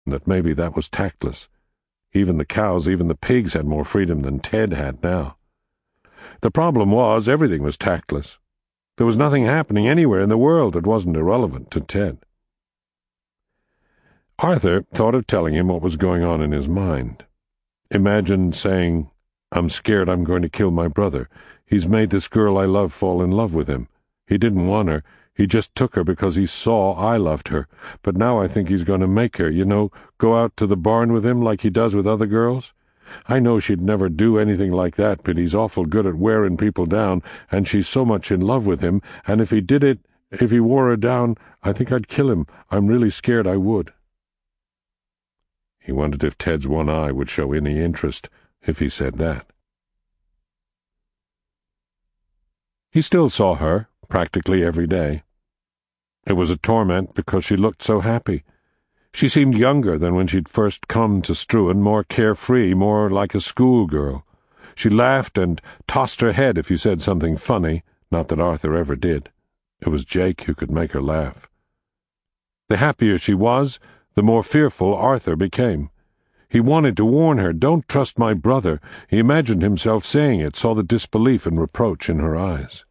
that maybe that was tactless. Even the cows, even the pigs had more freedom than Ted had now. The problem was, everything was tactless. There was nothing happening anywhere in the world that wasn't irrelevant to Ted. Arthur thought of telling him what was going on in his mind. Imagined saying, "I'm scared I'm going to kill my brother. He's made this girl I love fall in love with him. He didn't want her. He just took her because he saw I loved her. But now I think he's going to make her, go out to the barn with him like he does with other girls. I know she'd never do anything like that, but he's awful good at wearing people down, and she's so much in love with him, and if he wore her down, I think I'd kill him. I'm really scared I would." He wondered if Ted's one eye would show any interest if he said that. He still saw her practically every day. It was a torment because she looked so happy. She seemed younger than when she'd first come to Struan, more carefree, more like a schoolgirl. She laughed and tossed her head if you said something funny, not that Arthur ever did. It was Jake who could make her laugh. The happier she was, the more fearful Arthur became. He wanted to warn her, "Don't trust my brother." He imagined himself saying it, saw the disbelief and reproach in her eyes.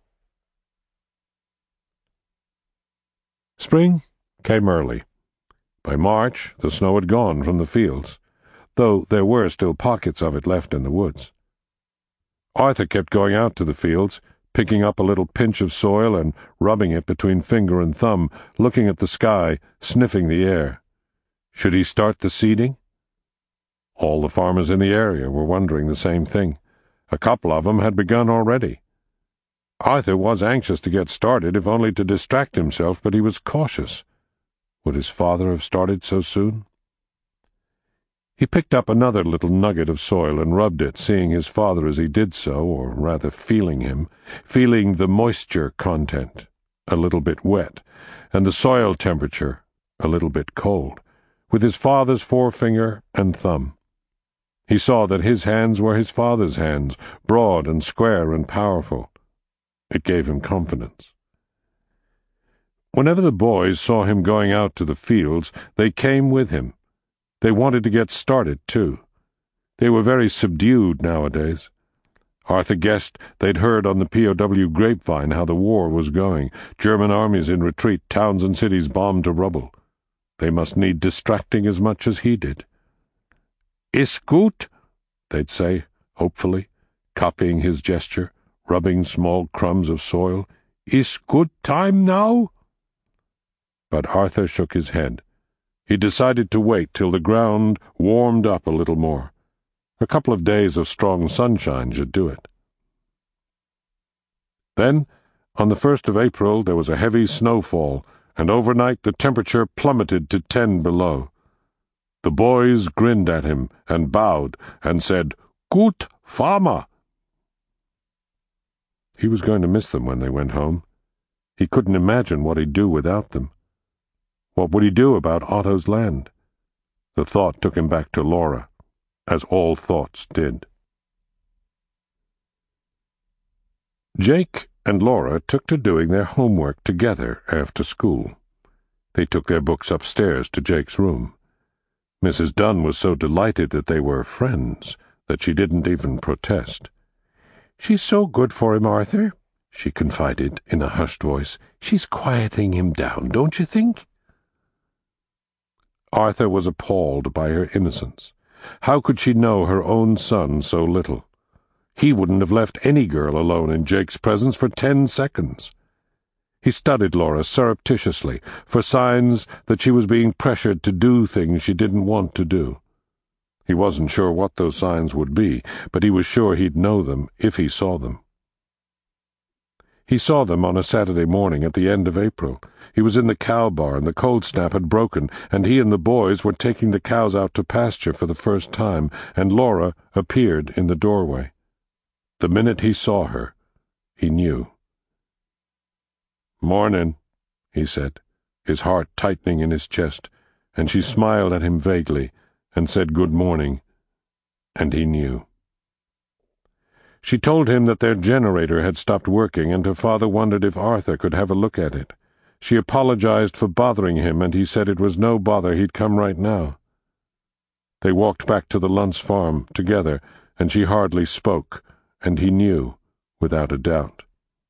Spring came early. By March, the snow had gone from the fields, though there were still pockets of it left in the woods. Arthur kept going out to the fields, picking up a little pinch of soil and rubbing it between finger and thumb, looking at the sky, sniffing the air. Should he start the seeding? All the farmers in the area were wondering the same thing. A couple of them had begun already. Arthur was anxious to get started, if only to distract himself, but he was cautious. Would his father have started so soon? He picked up another little nugget of soil and rubbed it, seeing his father as he did so, or rather feeling him, feeling the moisture content, a little bit wet, and the soil temperature, a little bit cold, with his father's forefinger and thumb. He saw that his hands were his father's hands, broad and square and powerful. It gave him confidence. Whenever the boys saw him going out to the fields, they came with him. They wanted to get started, too. They were very subdued nowadays. Arthur guessed they'd heard on the POW grapevine how the war was going, German armies in retreat, towns and cities bombed to rubble. They must need distracting as much as he did. "Ist gut," they'd say, hopefully, copying his gesture, rubbing small crumbs of soil. "Ist good time now?" But Arthur shook his head. He decided to wait till the ground warmed up a little more. A couple of days of strong sunshine should do it. Then, on the 1st of April, there was a heavy snowfall, and overnight the temperature plummeted to 10 below. The boys grinned at him and bowed and said, "Gut Farmer." He was going to miss them when they went home. He couldn't imagine what he'd do without them. What would he do about Otto's land? The thought took him back to Laura, as all thoughts did. Jake and Laura took to doing their homework together after school. They took their books upstairs to Jake's room. Mrs. Dunn was so delighted that they were friends that she didn't even protest. "She's so good for him, Arthur," she confided in a hushed voice. "She's quieting him down, don't you think?" Arthur was appalled by her innocence. How could she know her own son so little? He wouldn't have left any girl alone in Jake's presence for 10 seconds. He studied Laura surreptitiously for signs that she was being pressured to do things she didn't want to do. He wasn't sure what those signs would be, but he was sure he'd know them if he saw them. He saw them on a Saturday morning at the end of April. He was in the cow barn, the cold snap had broken, and he and the boys were taking the cows out to pasture for the first time, and Laura appeared in the doorway. The minute he saw her, he knew. "Mornin'," he said, his heart tightening in his chest, and she smiled at him vaguely and said good morning, and he knew. She told him that their generator had stopped working, and her father wondered if Arthur could have a look at it. She apologized for bothering him, and he said it was no bother, he'd come right now. They walked back to the Luntz farm together, and she hardly spoke, and he knew, without a doubt.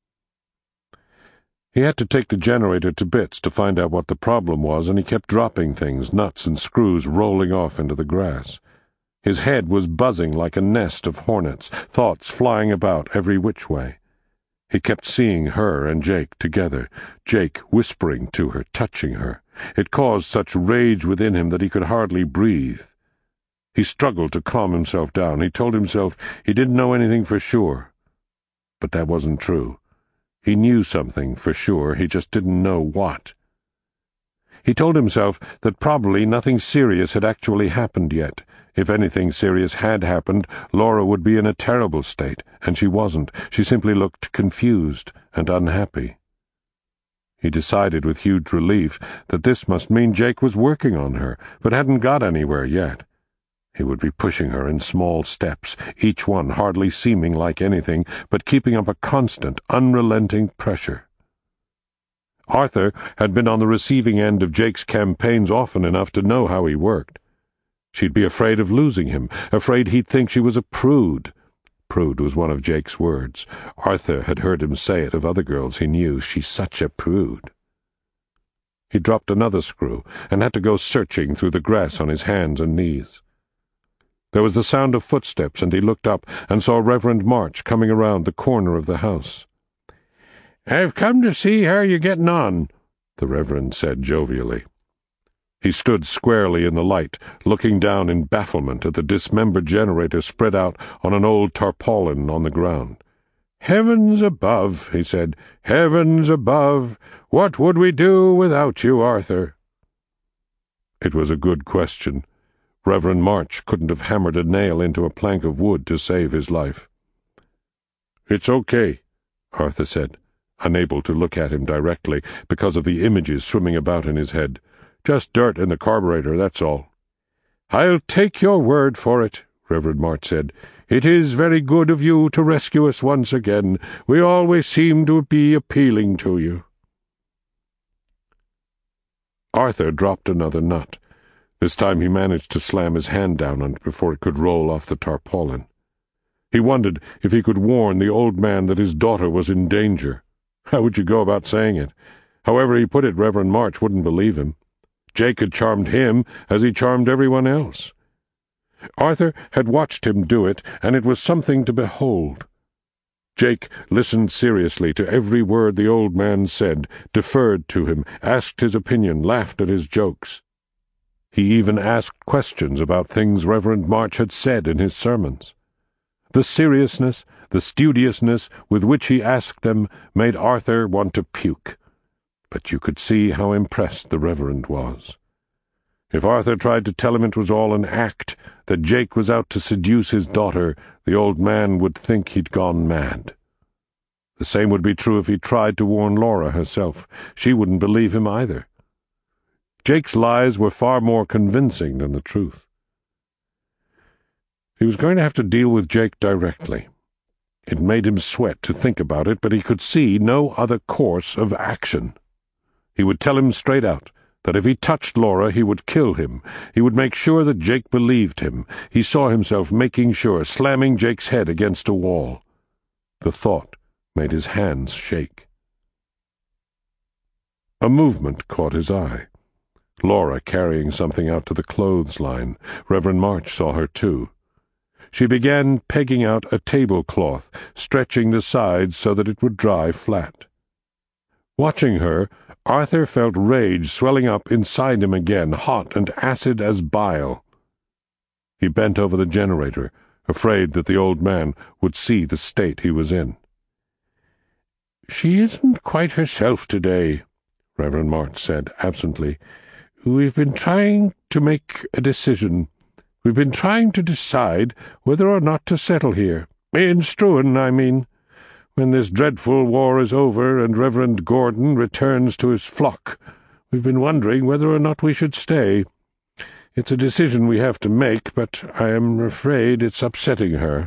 He had to take the generator to bits to find out what the problem was, and he kept dropping things, nuts and screws rolling off into the grass. His head was buzzing like a nest of hornets, thoughts flying about every which way. He kept seeing her and Jake together, Jake whispering to her, touching her. It caused such rage within him that he could hardly breathe. He struggled to calm himself down. He told himself he didn't know anything for sure. But that wasn't true. He knew something for sure, he just didn't know what. He told himself that probably nothing serious had actually happened yet. If anything serious had happened, Laura would be in a terrible state, and she wasn't. She simply looked confused and unhappy. He decided with huge relief that this must mean Jake was working on her, but hadn't got anywhere yet. He would be pushing her in small steps, each one hardly seeming like anything, but keeping up a constant, unrelenting pressure. Arthur had been on the receiving end of Jake's campaigns often enough to know how he worked. She'd be afraid of losing him, afraid he'd think she was a prude. Prude was one of Jake's words. Arthur had heard him say it of other girls he knew. She's such a prude. He dropped another screw and had to go searching through the grass on his hands and knees. There was the sound of footsteps, and he looked up and saw Reverend March coming around the corner of the house. "I've come to see how you're getting on," the Reverend said jovially. He stood squarely in the light, looking down in bafflement at the dismembered generator spread out on an old tarpaulin on the ground. "Heavens above," he said, "heavens above! What would we do without you, Arthur?" It was a good question. Reverend March couldn't have hammered a nail into a plank of wood to save his life. "It's okay," Arthur said, unable to look at him directly because of the images swimming about in his head. "Just dirt in the carburetor, that's all." "I'll take your word for it," Reverend March said. "It is very good of you to rescue us once again. We always seem to be appealing to you." Arthur dropped another nut. This time he managed to slam his hand down on it before it could roll off the tarpaulin. He wondered if he could warn the old man that his daughter was in danger. How would you go about saying it? However he put it, Reverend March wouldn't believe him. Jake had charmed him as he charmed everyone else. Arthur had watched him do it, and it was something to behold. Jake listened seriously to every word the old man said, deferred to him, asked his opinion, laughed at his jokes. He even asked questions about things Reverend March had said in his sermons. The seriousness, the studiousness with which he asked them made Arthur want to puke. But you could see how impressed the Reverend was. If Arthur tried to tell him it was all an act, that Jake was out to seduce his daughter, the old man would think he'd gone mad. The same would be true if he tried to warn Laura herself. She wouldn't believe him either. Jake's lies were far more convincing than the truth. He was going to have to deal with Jake directly. It made him sweat to think about it, but he could see no other course of action. He would tell him straight out that if he touched Laura he would kill him. He would make sure that Jake believed him. He saw himself making sure, slamming Jake's head against a wall. The thought made his hands shake. A movement caught his eye. Laura carrying something out to the clothesline. Reverend March saw her too. She began pegging out a tablecloth, stretching the sides so that it would dry flat. Watching her, Arthur felt rage swelling up inside him again, hot and acid as bile. He bent over the generator, afraid that the old man would see the state he was in. "She isn't quite herself today," Reverend March said absently. "We've been trying to make a decision. We've been trying to decide whether or not to settle here. In Struan, I mean. When this dreadful war is over and Reverend Gordon returns to his flock, we've been wondering whether or not we should stay. It's a decision we have to make, but I am afraid it's upsetting her."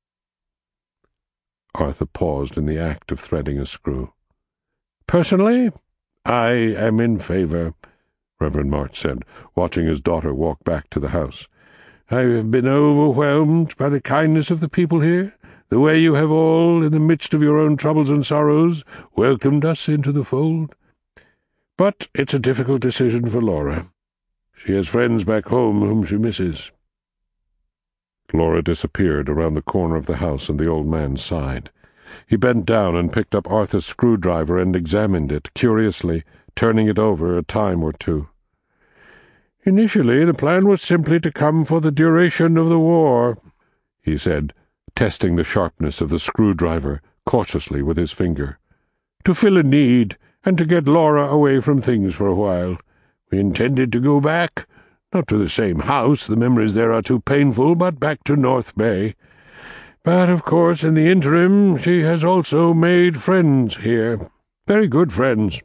Arthur paused in the act of threading a screw. "Personally, I am in favor," Reverend March said, watching his daughter walk back to the house. I have been overwhelmed by the kindness of the people here, the way you have all, in the midst of your own troubles and sorrows, welcomed us into the fold. But it's a difficult decision for Laura. She has friends back home whom she misses." Laura disappeared around the corner of the house, and the old man sighed. He bent down and picked up Arthur's screwdriver and examined it, curiously, turning it over a time or two. "Initially, the plan was simply to come for the duration of the war," he said, testing the sharpness of the screwdriver cautiously with his finger. "To fill a need, and to get Laura away from things for a while. We intended to go back, not to the same house, the memories there are too painful, but back to North Bay. But, of course, in the interim, she has also made friends here. Very good friends."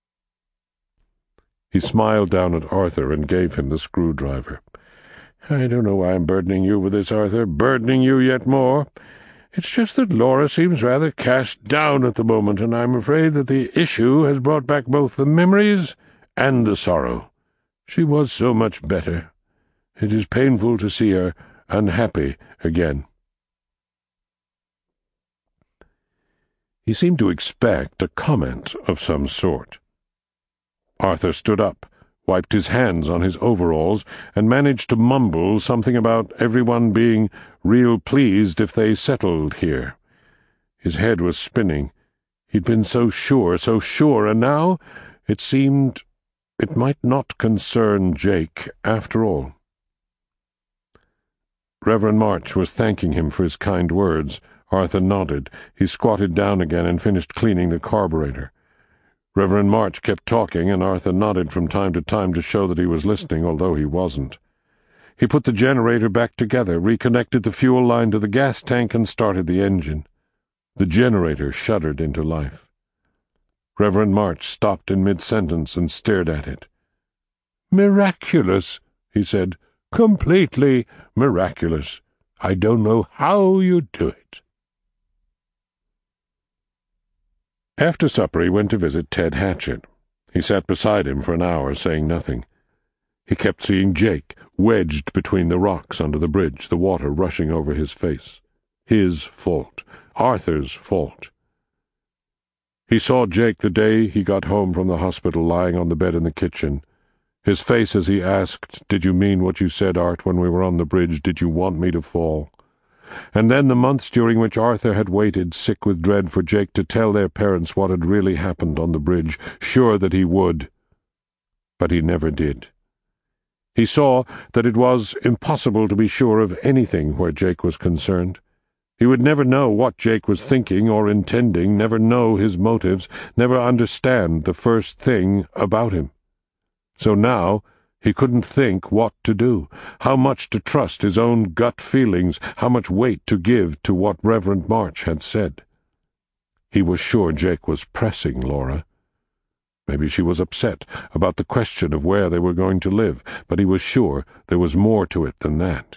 He smiled down at Arthur and gave him the screwdriver. "I don't know why I'm burdening you with this, Arthur, burdening you yet more. It's just that Laura seems rather cast down at the moment, and I'm afraid that the issue has brought back both the memories and the sorrow. She was so much better. It is painful to see her unhappy again." He seemed to expect a comment of some sort. Arthur stood up, wiped his hands on his overalls, and managed to mumble something about everyone being real pleased if they settled here. His head was spinning. He'd been so sure, and now it seemed it might not concern Jake after all. Reverend March was thanking him for his kind words. Arthur nodded. He squatted down again and finished cleaning the carburetor. Reverend March kept talking, and Arthur nodded from time to time to show that he was listening, although he wasn't. He put the generator back together, reconnected the fuel line to the gas tank, and started the engine. The generator shuddered into life. Reverend March stopped in mid-sentence and stared at it. "Miraculous," he said. "Completely miraculous. I don't know how you do it." After supper he went to visit Ted Hatchett. He sat beside him for an hour, saying nothing. He kept seeing Jake, wedged between the rocks under the bridge, the water rushing over his face. His fault. Arthur's fault. He saw Jake the day he got home from the hospital, lying on the bed in the kitchen. His face as he asked, "Did you mean what you said, Art, when we were on the bridge? Did you want me to fall?" And then the months during which Arthur had waited, sick with dread, for Jake to tell their parents what had really happened on the bridge, sure that he would. But he never did. He saw that it was impossible to be sure of anything where Jake was concerned. He would never know what Jake was thinking or intending, never know his motives, never understand the first thing about him. So now he couldn't think what to do, how much to trust his own gut feelings, how much weight to give to what Reverend March had said. He was sure Jake was pressing Laura. Maybe she was upset about the question of where they were going to live, but he was sure there was more to it than that.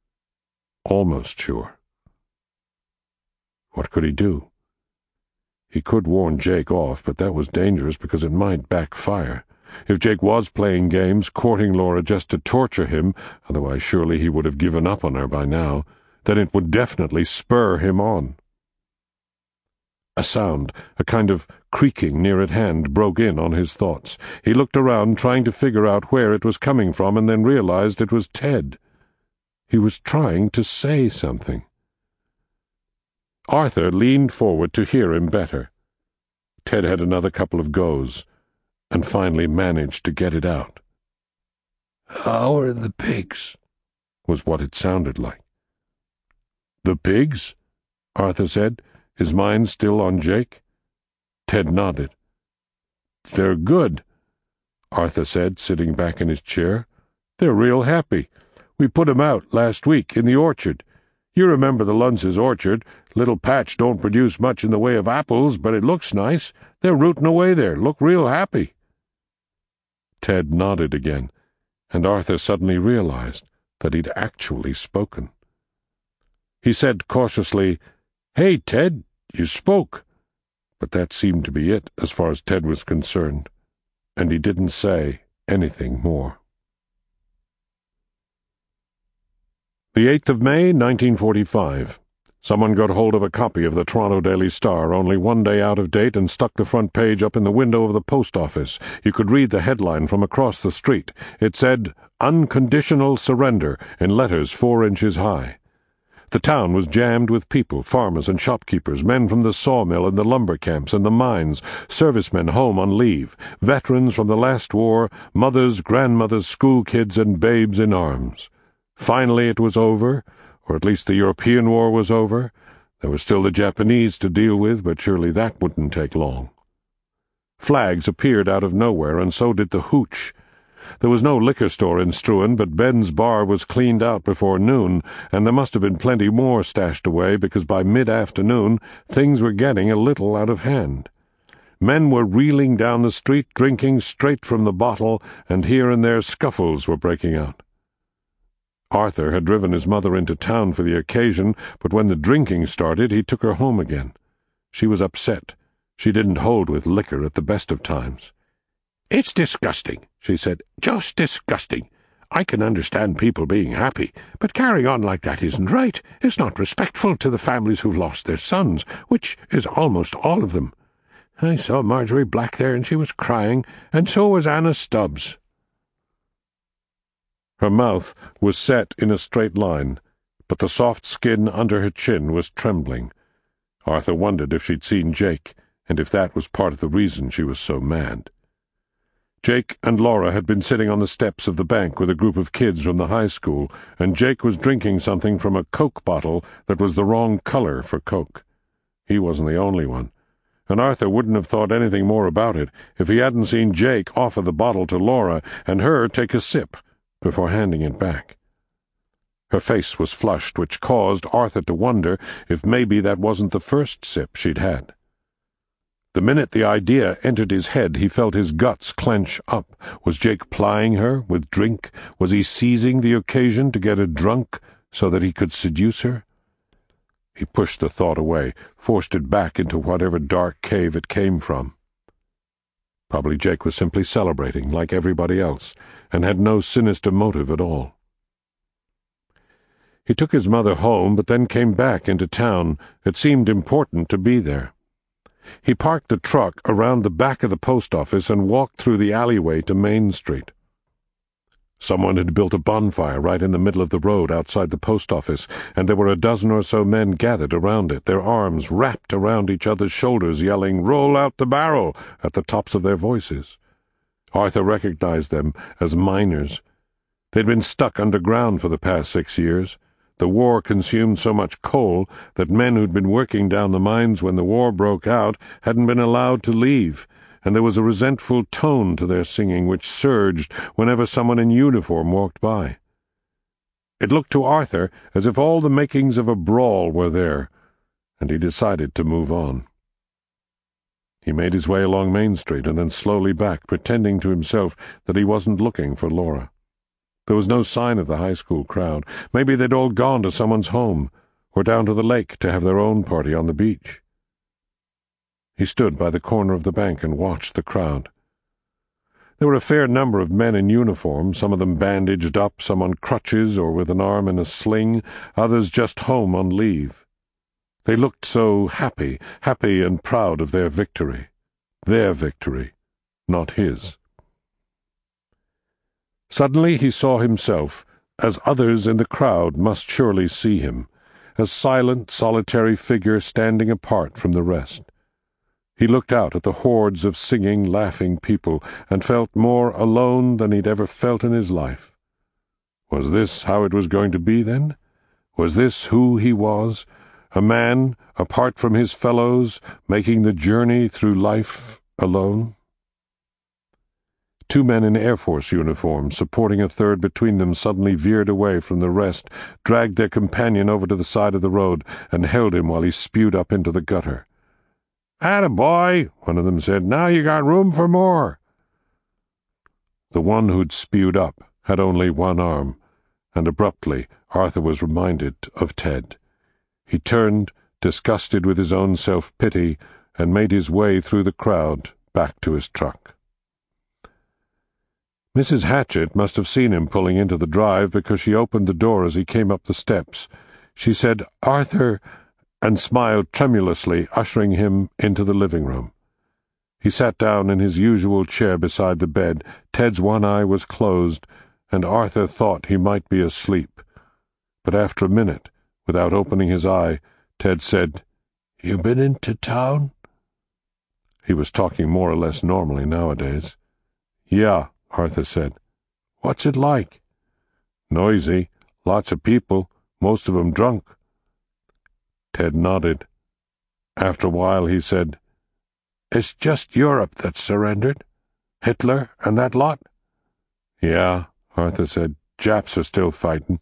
Almost sure. What could he do? He could warn Jake off, but that was dangerous because it might backfire. If Jake was playing games, courting Laura just to torture him, otherwise surely he would have given up on her by now, then it would definitely spur him on. A sound, a kind of creaking near at hand, broke in on his thoughts. He looked around, trying to figure out where it was coming from, and then realized it was Ted. He was trying to say something. Arthur leaned forward to hear him better. Ted had another couple of goes, and finally managed to get it out. "How are the pigs?" was what it sounded like. "The pigs?" Arthur said, his mind still on Jake. Ted nodded. "They're good," Arthur said, sitting back in his chair. "They're real happy. We put 'em out last week in the orchard. You remember the Lunz's orchard. Little patch don't produce much in the way of apples, but it looks nice. They're rooting away there, look real happy." Ted nodded again, and Arthur suddenly realized that he'd actually spoken. He said cautiously, "Hey, Ted, you spoke." But that seemed to be it as far as Ted was concerned, and he didn't say anything more. The 8th of May, 1945. Someone got hold of a copy of the Toronto Daily Star, only one day out of date, and stuck the front page up in the window of the post office. You could read the headline from across the street. It said, "Unconditional Surrender," in letters 4 inches high. The town was jammed with people, farmers and shopkeepers, men from the sawmill and the lumber camps and the mines, servicemen home on leave, veterans from the last war, mothers, grandmothers, school kids, and babes in arms. Finally it was over, or at least the European war was over. There was still the Japanese to deal with, but surely that wouldn't take long. Flags appeared out of nowhere, and so did the hooch. There was no liquor store in Struan, but Ben's bar was cleaned out before noon, and there must have been plenty more stashed away, because by mid-afternoon things were getting a little out of hand. Men were reeling down the street, drinking straight from the bottle, and here and there scuffles were breaking out. Arthur had driven his mother into town for the occasion, but when the drinking started, he took her home again. She was upset. She didn't hold with liquor at the best of times. "It's disgusting," she said. "Just disgusting. I can understand people being happy, but carrying on like that isn't right. It's not respectful to the families who've lost their sons, which is almost all of them. I saw Marjorie Black there, and she was crying, and so was Anna Stubbs." Her mouth was set in a straight line, but the soft skin under her chin was trembling. Arthur wondered if she'd seen Jake, and if that was part of the reason she was so mad. Jake and Laura had been sitting on the steps of the bank with a group of kids from the high school, and Jake was drinking something from a Coke bottle that was the wrong color for Coke. He wasn't the only one, and Arthur wouldn't have thought anything more about it if he hadn't seen Jake offer the bottle to Laura and her take a sip before handing it back. Her face was flushed, which caused Arthur to wonder if maybe that wasn't the first sip she'd had. The minute the idea entered his head, he felt his guts clench up. Was Jake plying her with drink? Was he seizing the occasion to get her drunk so that he could seduce her? He pushed the thought away, forced it back into whatever dark cave it came from. Probably Jake was simply celebrating, like everybody else, and had no sinister motive at all. He took his mother home, but then came back into town. It seemed important to be there. He parked the truck around the back of the post office and walked through the alleyway to Main Street. Someone had built a bonfire right in the middle of the road outside the post office, and there were a dozen or so men gathered around it, their arms wrapped around each other's shoulders, yelling, "Roll out the barrel!" at the tops of their voices. Arthur recognized them as miners. They'd been stuck underground for the past 6 years. The war consumed so much coal that men who'd been working down the mines when the war broke out hadn't been allowed to leave, and there was a resentful tone to their singing which surged whenever someone in uniform walked by. It looked to Arthur as if all the makings of a brawl were there, and he decided to move on. He made his way along Main Street and then slowly back, pretending to himself that he wasn't looking for Laura. There was no sign of the high school crowd. Maybe they'd all gone to someone's home, or down to the lake to have their own party on the beach. He stood by the corner of the bank and watched the crowd. There were a fair number of men in uniform, some of them bandaged up, some on crutches or with an arm in a sling, others just home on leave. They looked so happy and proud of their victory, not his. Suddenly he saw himself, as others in the crowd must surely see him, a silent, solitary figure standing apart from the rest. He looked out at the hordes of singing, laughing people, and felt more alone than he'd ever felt in his life. Was this how it was going to be, then? Was this who he was? A man, apart from his fellows, making the journey through life alone? 2 men in Air Force uniforms, supporting a third between them, suddenly veered away from the rest, dragged their companion over to the side of the road, and held him while he spewed up into the gutter. "Attaboy," one of them said. "Now you got room for more." The one who'd spewed up had only one arm, and abruptly Arthur was reminded of Ted. He turned, disgusted with his own self-pity, and made his way through the crowd back to his truck. Mrs. Hatchett must have seen him pulling into the drive because she opened the door as he came up the steps. She said, "Arthur," and smiled tremulously, ushering him into the living room. He sat down in his usual chair beside the bed. Ted's one eye was closed, and Arthur thought he might be asleep. But after a minute, without opening his eye, Ted said, "You been into town?" He was talking more or less normally nowadays. "Yeah," Arthur said. "What's it like?" "Noisy. Lots of people, most of 'em drunk." Ted nodded. After a while he said, "It's just Europe that's surrendered? Hitler and that lot?" "Yeah," Arthur said. "Japs are still fighting."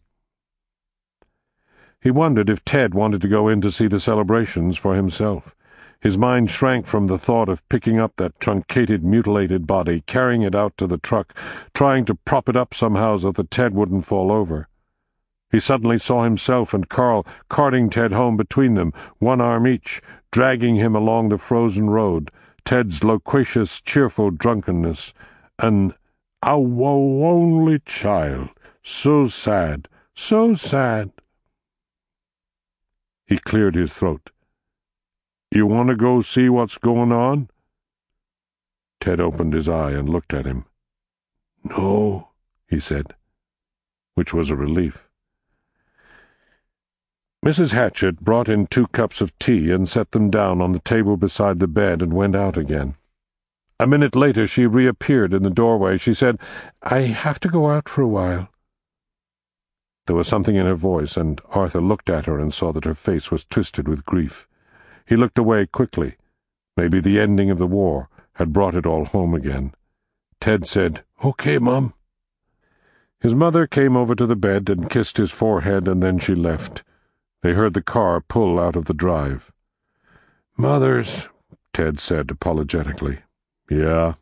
He wondered if Ted wanted to go in to see the celebrations for himself. His mind shrank from the thought of picking up that truncated, mutilated body, carrying it out to the truck, trying to prop it up somehow so that Ted wouldn't fall over. He suddenly saw himself and Carl carting Ted home between them, one arm each, dragging him along the frozen road, Ted's loquacious, cheerful drunkenness, an "Our only child, so sad, so sad." He cleared his throat. "You want to go see what's going on?" Ted opened his eye and looked at him. "No," he said, which was a relief. Mrs. Hatchett brought in 2 cups of tea and set them down on the table beside the bed and went out again. A minute later she reappeared in the doorway. She said, "I have to go out for a while." There was something in her voice, and Arthur looked at her and saw that her face was twisted with grief. He looked away quickly. Maybe the ending of the war had brought it all home again. Ted said, "Okay, Mom." His mother came over to the bed and kissed his forehead, and then she left. They heard the car pull out of the drive. "Mother's," Ted said apologetically. "Yeah."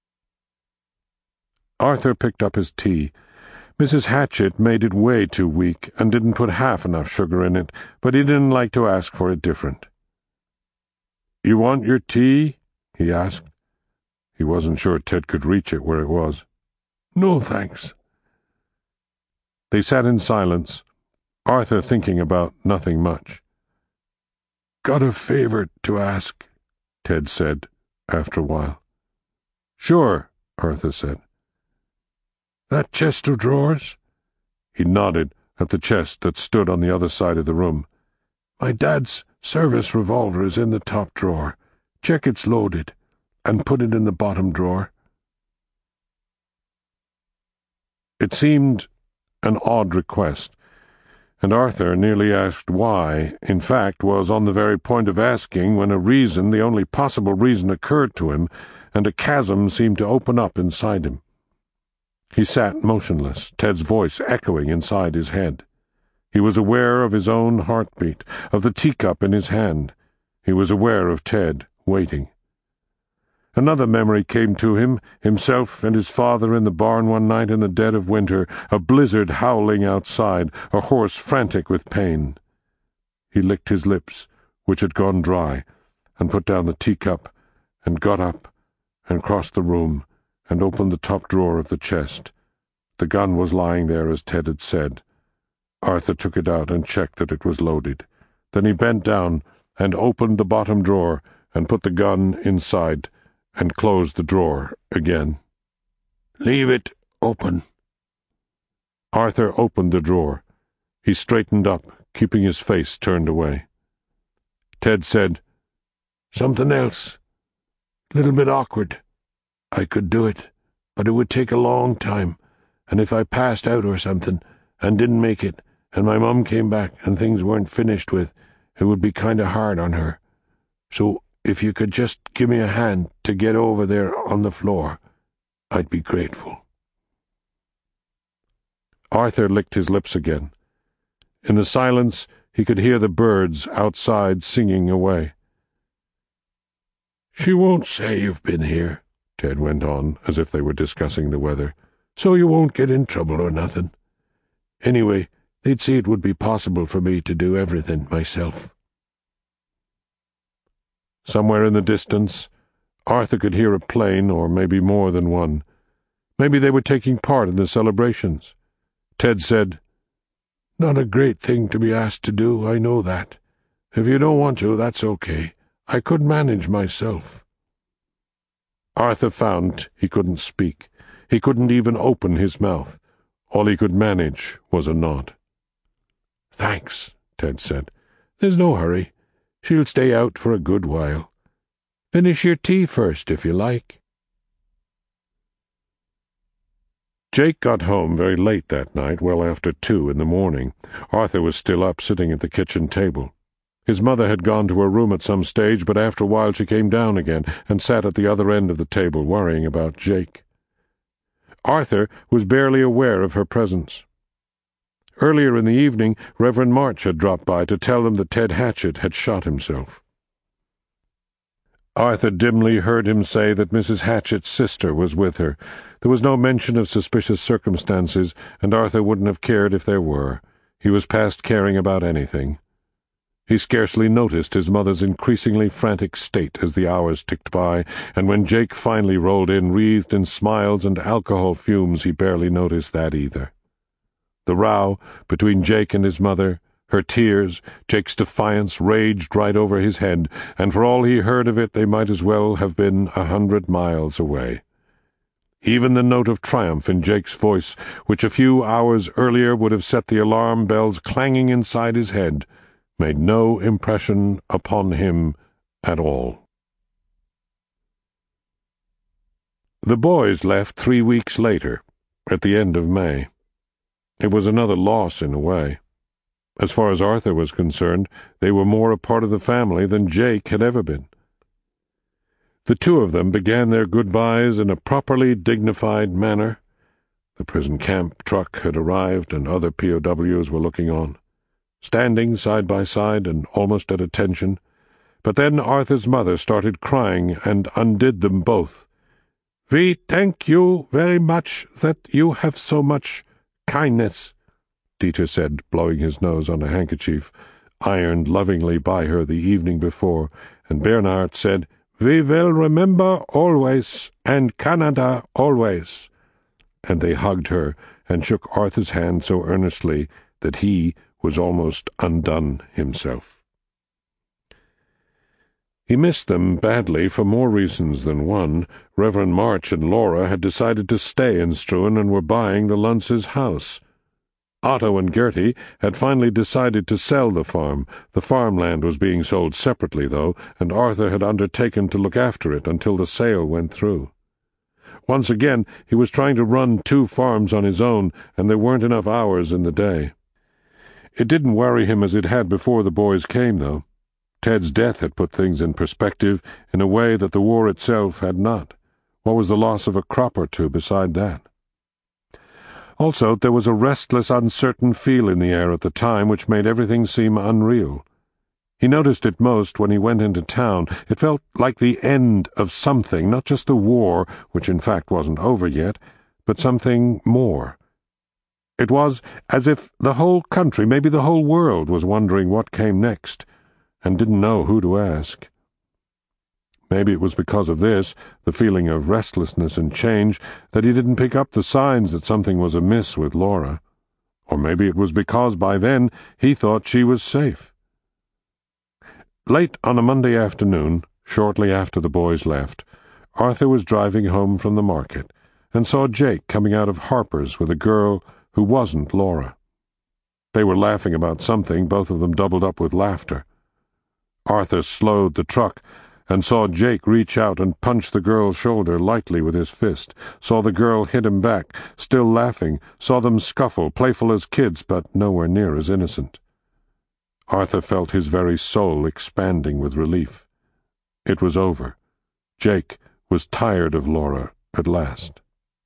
Arthur picked up his tea. Mrs. Hatchett made it way too weak and didn't put half enough sugar in it, but he didn't like to ask for it different. "You want your tea?" he asked. He wasn't sure Ted could reach it where it was. "No, thanks." They sat in silence, Arthur thinking about nothing much. "Got a favor to ask," Ted said after a while. "Sure," Arthur said. "That chest of drawers?" He nodded at the chest that stood on the other side of the room. "My dad's service revolver is in the top drawer. Check it's loaded, and put it in the bottom drawer." It seemed an odd request, and Arthur nearly asked why, in fact, was on the very point of asking when a reason, the only possible reason, occurred to him, and a chasm seemed to open up inside him. He sat motionless, Ted's voice echoing inside his head. He was aware of his own heartbeat, of the teacup in his hand. He was aware of Ted, waiting. Another memory came to him, himself and his father in the barn one night in the dead of winter, a blizzard howling outside, a horse frantic with pain. He licked his lips, which had gone dry, and put down the teacup, and got up, and crossed the room, and opened the top drawer of the chest. The gun was lying there as Ted had said. Arthur took it out and checked that it was loaded. Then he bent down and opened the bottom drawer and put the gun inside and closed the drawer again. "Leave it open." Arthur opened the drawer. He straightened up, keeping his face turned away. Ted said, "Something else. Little bit awkward. I could do it, but it would take a long time, and if I passed out or something and didn't make it, and my mum came back and things weren't finished with, it would be kind of hard on her. So if you could just give me a hand to get over there on the floor, I'd be grateful." Arthur licked his lips again. In the silence, he could hear the birds outside singing away. "She won't say you've been here," Ted went on, as if they were discussing the weather, "so you won't get in trouble or nothing. Anyway, they'd see it would be possible for me to do everything myself." Somewhere in the distance, Arthur could hear a plane, or maybe more than one. Maybe they were taking part in the celebrations. Ted said, "Not a great thing to be asked to do, I know that. If you don't want to, that's okay. I could manage myself." Arthur found he couldn't speak. He couldn't even open his mouth. All he could manage was a nod. "Thanks," Ted said. "There's no hurry. She'll stay out for a good while. Finish your tea first, if you like." Jake got home very late that night, well after 2 in the morning. Arthur was still up, sitting at the kitchen table. His mother had gone to her room at some stage, but after a while she came down again and sat at the other end of the table, worrying about Jake. Arthur was barely aware of her presence. Earlier in the evening, Reverend March had dropped by to tell them that Ted Hatchett had shot himself. Arthur dimly heard him say that Mrs. Hatchett's sister was with her. There was no mention of suspicious circumstances, and Arthur wouldn't have cared if there were. He was past caring about anything. He scarcely noticed his mother's increasingly frantic state as the hours ticked by, and when Jake finally rolled in, wreathed in smiles and alcohol fumes, he barely noticed that either. The row between Jake and his mother, her tears, Jake's defiance, raged right over his head, and for all he heard of it, they might as well have been 100 miles away. Even the note of triumph in Jake's voice, which a few hours earlier would have set the alarm bells clanging inside his head, made no impression upon him at all. The boys left 3 weeks later, at the end of May. It was another loss in a way. As far as Arthur was concerned, they were more a part of the family than Jake had ever been. The two of them began their goodbyes in a properly dignified manner. The prison camp truck had arrived, and other POWs were looking on, standing side by side and almost at attention. But then Arthur's mother started crying and undid them both. "We thank you very much that you have so much kindness," Dieter said, blowing his nose on a handkerchief, ironed lovingly by her the evening before, and Bernhard said, "We will remember always, and Canada always." And they hugged her and shook Arthur's hand so earnestly that he was almost undone himself. He missed them badly for more reasons than one. Reverend March and Laura had decided to stay in Struan and were buying the Luntz's house. Otto and Gertie had finally decided to sell the farm. The farmland was being sold separately, though, and Arthur had undertaken to look after it until the sale went through. Once again, he was trying to run 2 farms on his own, and there weren't enough hours in the day. It didn't worry him as it had before the boys came, though. Ted's death had put things in perspective in a way that the war itself had not. What was the loss of a crop or 2 beside that? Also, there was a restless, uncertain feel in the air at the time which made everything seem unreal. He noticed it most when he went into town. It felt like the end of something, not just the war, which in fact wasn't over yet, but something more. It was as if the whole country, maybe the whole world, was wondering what came next, and didn't know who to ask. Maybe it was because of this, the feeling of restlessness and change, that he didn't pick up the signs that something was amiss with Laura. Or maybe it was because by then he thought she was safe. Late on a Monday afternoon, shortly after the boys left, Arthur was driving home from the market and saw Jake coming out of Harper's with a girl who wasn't Laura. They were laughing about something, both of them doubled up with laughter. Arthur slowed the truck and saw Jake reach out and punch the girl's shoulder lightly with his fist, saw the girl hit him back, still laughing, saw them scuffle, playful as kids, but nowhere near as innocent. Arthur felt his very soul expanding with relief. It was over. Jake was tired of Laura at last.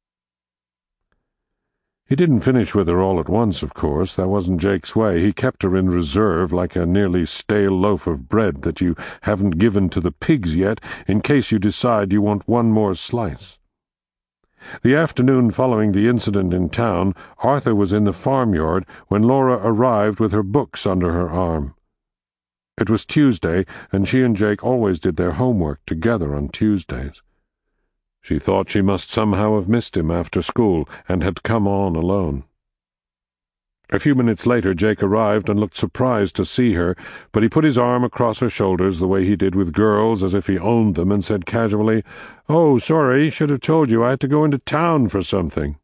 He didn't finish with her all at once, of course. That wasn't Jake's way. He kept her in reserve, like a nearly stale loaf of bread that you haven't given to the pigs yet, in case you decide you want one more slice. The afternoon following the incident in town, Arthur was in the farmyard when Laura arrived with her books under her arm. It was Tuesday, and she and Jake always did their homework together on Tuesdays. She thought she must somehow have missed him after school and had come on alone. A few minutes later Jake arrived and looked surprised to see her, but he put his arm across her shoulders the way he did with girls, as if he owned them, and said casually, "Oh, sorry, should have told you I had to go into town for something."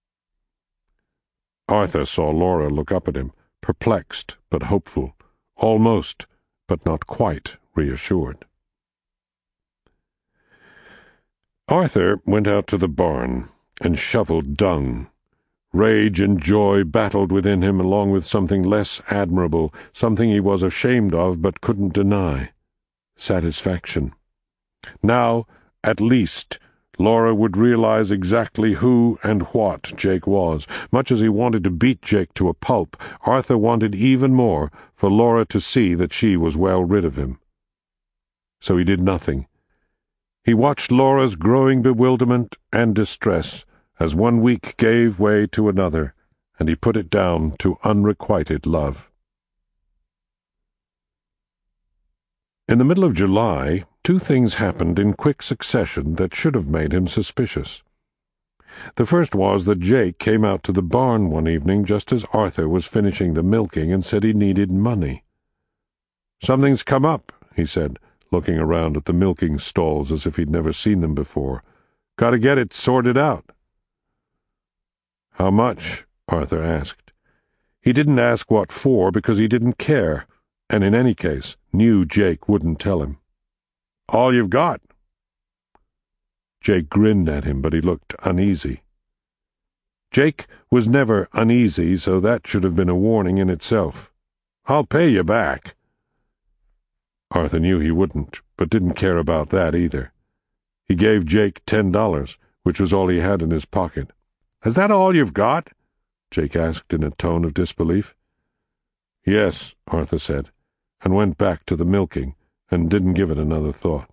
Arthur saw Laura look up at him, perplexed but hopeful, almost, but not quite, reassured. Arthur went out to the barn and shoveled dung. Rage and joy battled within him along with something less admirable, something he was ashamed of but couldn't deny: satisfaction. Now, at least, Laura would realize exactly who and what Jake was. Much as he wanted to beat Jake to a pulp, Arthur wanted even more for Laura to see that she was well rid of him. So he did nothing. He watched Laura's growing bewilderment and distress as one week gave way to another, and he put it down to unrequited love. In the middle of July, two things happened in quick succession that should have made him suspicious. The first was that Jake came out to the barn one evening just as Arthur was finishing the milking and said he needed money. "Something's come up," he said, looking around at the milking stalls as if he'd never seen them before. "Got to get it sorted out." "How much?" Arthur asked. He didn't ask what for because he didn't care, and in any case knew Jake wouldn't tell him. "All you've got." Jake grinned at him, but he looked uneasy. Jake was never uneasy, so that should have been a warning in itself. "I'll pay you back." Arthur knew he wouldn't, but didn't care about that either. He gave Jake $10, which was all he had in his pocket. "Is that all you've got?" Jake asked in a tone of disbelief. "Yes," Arthur said, and went back to the milking, and didn't give it another thought.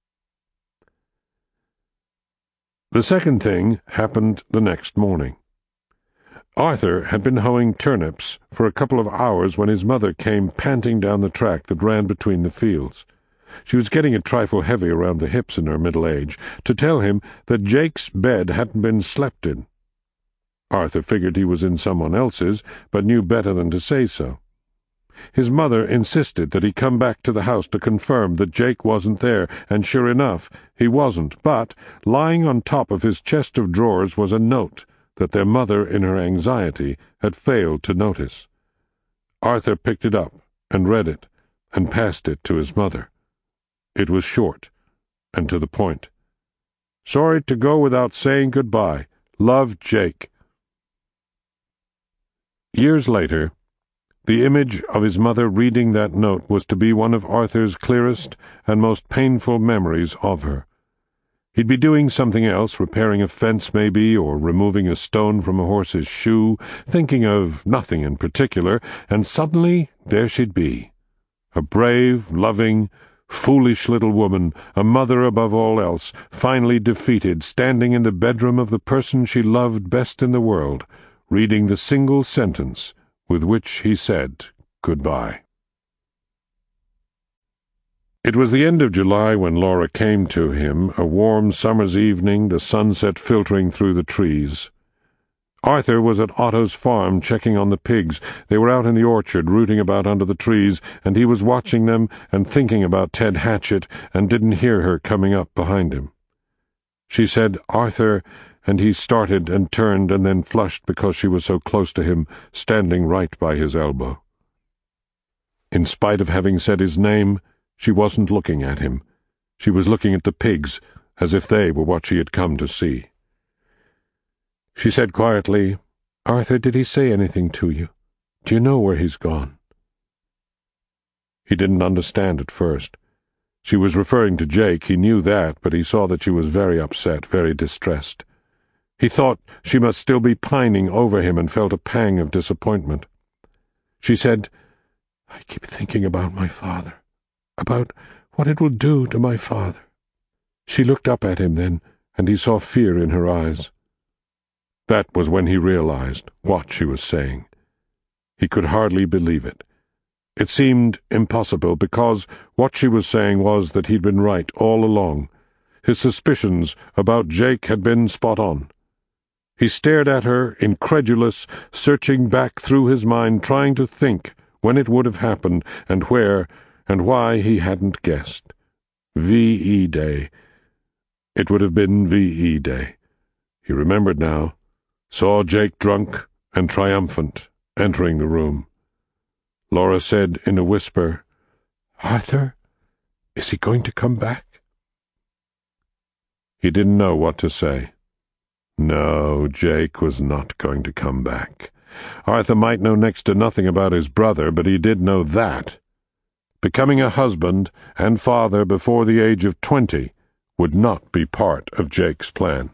The second thing happened the next morning. Arthur had been hoeing turnips for a couple of hours when his mother came panting down the track that ran between the fields. She was getting a trifle heavy around the hips in her middle age, to tell him that Jake's bed hadn't been slept in. Arthur figured he was in someone else's, but knew better than to say so. His mother insisted that he come back to the house to confirm that Jake wasn't there, and sure enough, he wasn't, but lying on top of his chest of drawers was a note that their mother, in her anxiety, had failed to notice. Arthur picked it up and read it, and passed it to his mother. It was short, and to the point. "Sorry to go without saying goodbye. Love, Jake." Years later, the image of his mother reading that note was to be one of Arthur's clearest and most painful memories of her. He'd be doing something else, repairing a fence maybe, or removing a stone from a horse's shoe, thinking of nothing in particular, and suddenly there she'd be, a brave, loving, foolish little woman, a mother above all else, finally defeated, standing in the bedroom of the person she loved best in the world, reading the single sentence with which he said goodbye. It was the end of July when Laura came to him, a warm summer's evening, the sunset filtering through the trees. Arthur was at Otto's farm checking on the pigs. They were out in the orchard rooting about under the trees, and he was watching them and thinking about Ted Hatchett, and didn't hear her coming up behind him. She said, "Arthur," and he started and turned and then flushed because she was so close to him, standing right by his elbow. In spite of having said his name, she wasn't looking at him. She was looking at the pigs, as if they were what she had come to see. She said quietly, "Arthur, did he say anything to you? Do you know where he's gone?" He didn't understand at first. She was referring to Jake, he knew that, but he saw that she was very upset, very distressed. He thought she must still be pining over him and felt a pang of disappointment. She said, "I keep thinking about my father, about what it will do to my father." She looked up at him then, and he saw fear in her eyes. That was when he realized what she was saying. He could hardly believe it. It seemed impossible, because what she was saying was that he'd been right all along. his suspicions about Jake had been spot on. He stared at her, incredulous, searching back through his mind, trying to think when it would have happened, and where, and why he hadn't guessed. V.E. Day. It would have been V.E. Day. He remembered now, saw Jake drunk and triumphant, entering the room. Laura said in a whisper, "Arthur, is he going to come back?" He didn't know what to say. No, Jake was not going to come back. Arthur might know next to nothing about his brother, but he did know that. Becoming a husband and father before the age of 20 would not be part of Jake's plan.